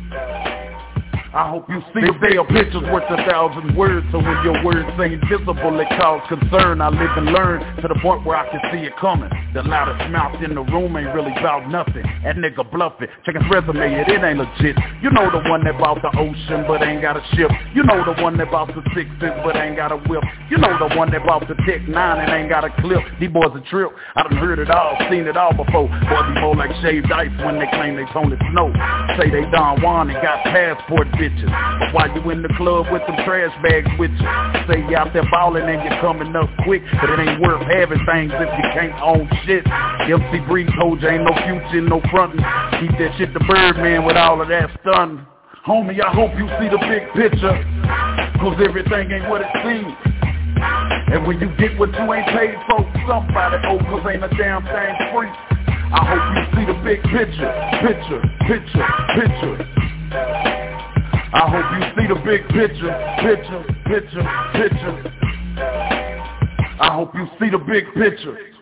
I hope you see the big picture's worth a thousand words. So when your words ain't visible, it cause concern. I live and learn to the point where I can see it coming. The loudest mouth in the room ain't really about nothing. That nigga bluffing. Check his resume, it, it ain't legit. You know the one that bought the ocean but ain't got a ship. You know the one that bought the sixes but ain't got a whip. You know the one that bought the Tech nine and ain't got a clip. These boys a trip. I done heard it all, seen it all before. Boys be more like shaved ice when they claim they Tony Snow. Say they Don Juan and got passport bitches. But while you in the club with them trash bags with you, say you out there ballin' and you're coming up quick, but it ain't worth having things if you can't own shit. M C Breeze told you ain't no future, no frontin'. Keep that shit to Birdman with all of that stun. Homie, I hope you see the big picture, cause everything ain't what it seems. And when you get what you ain't paid for, somebody owe, cause ain't a damn thing free. I hope you see the big picture, picture, picture, picture. I hope you see the big picture, picture, picture, picture. I hope you see the big picture.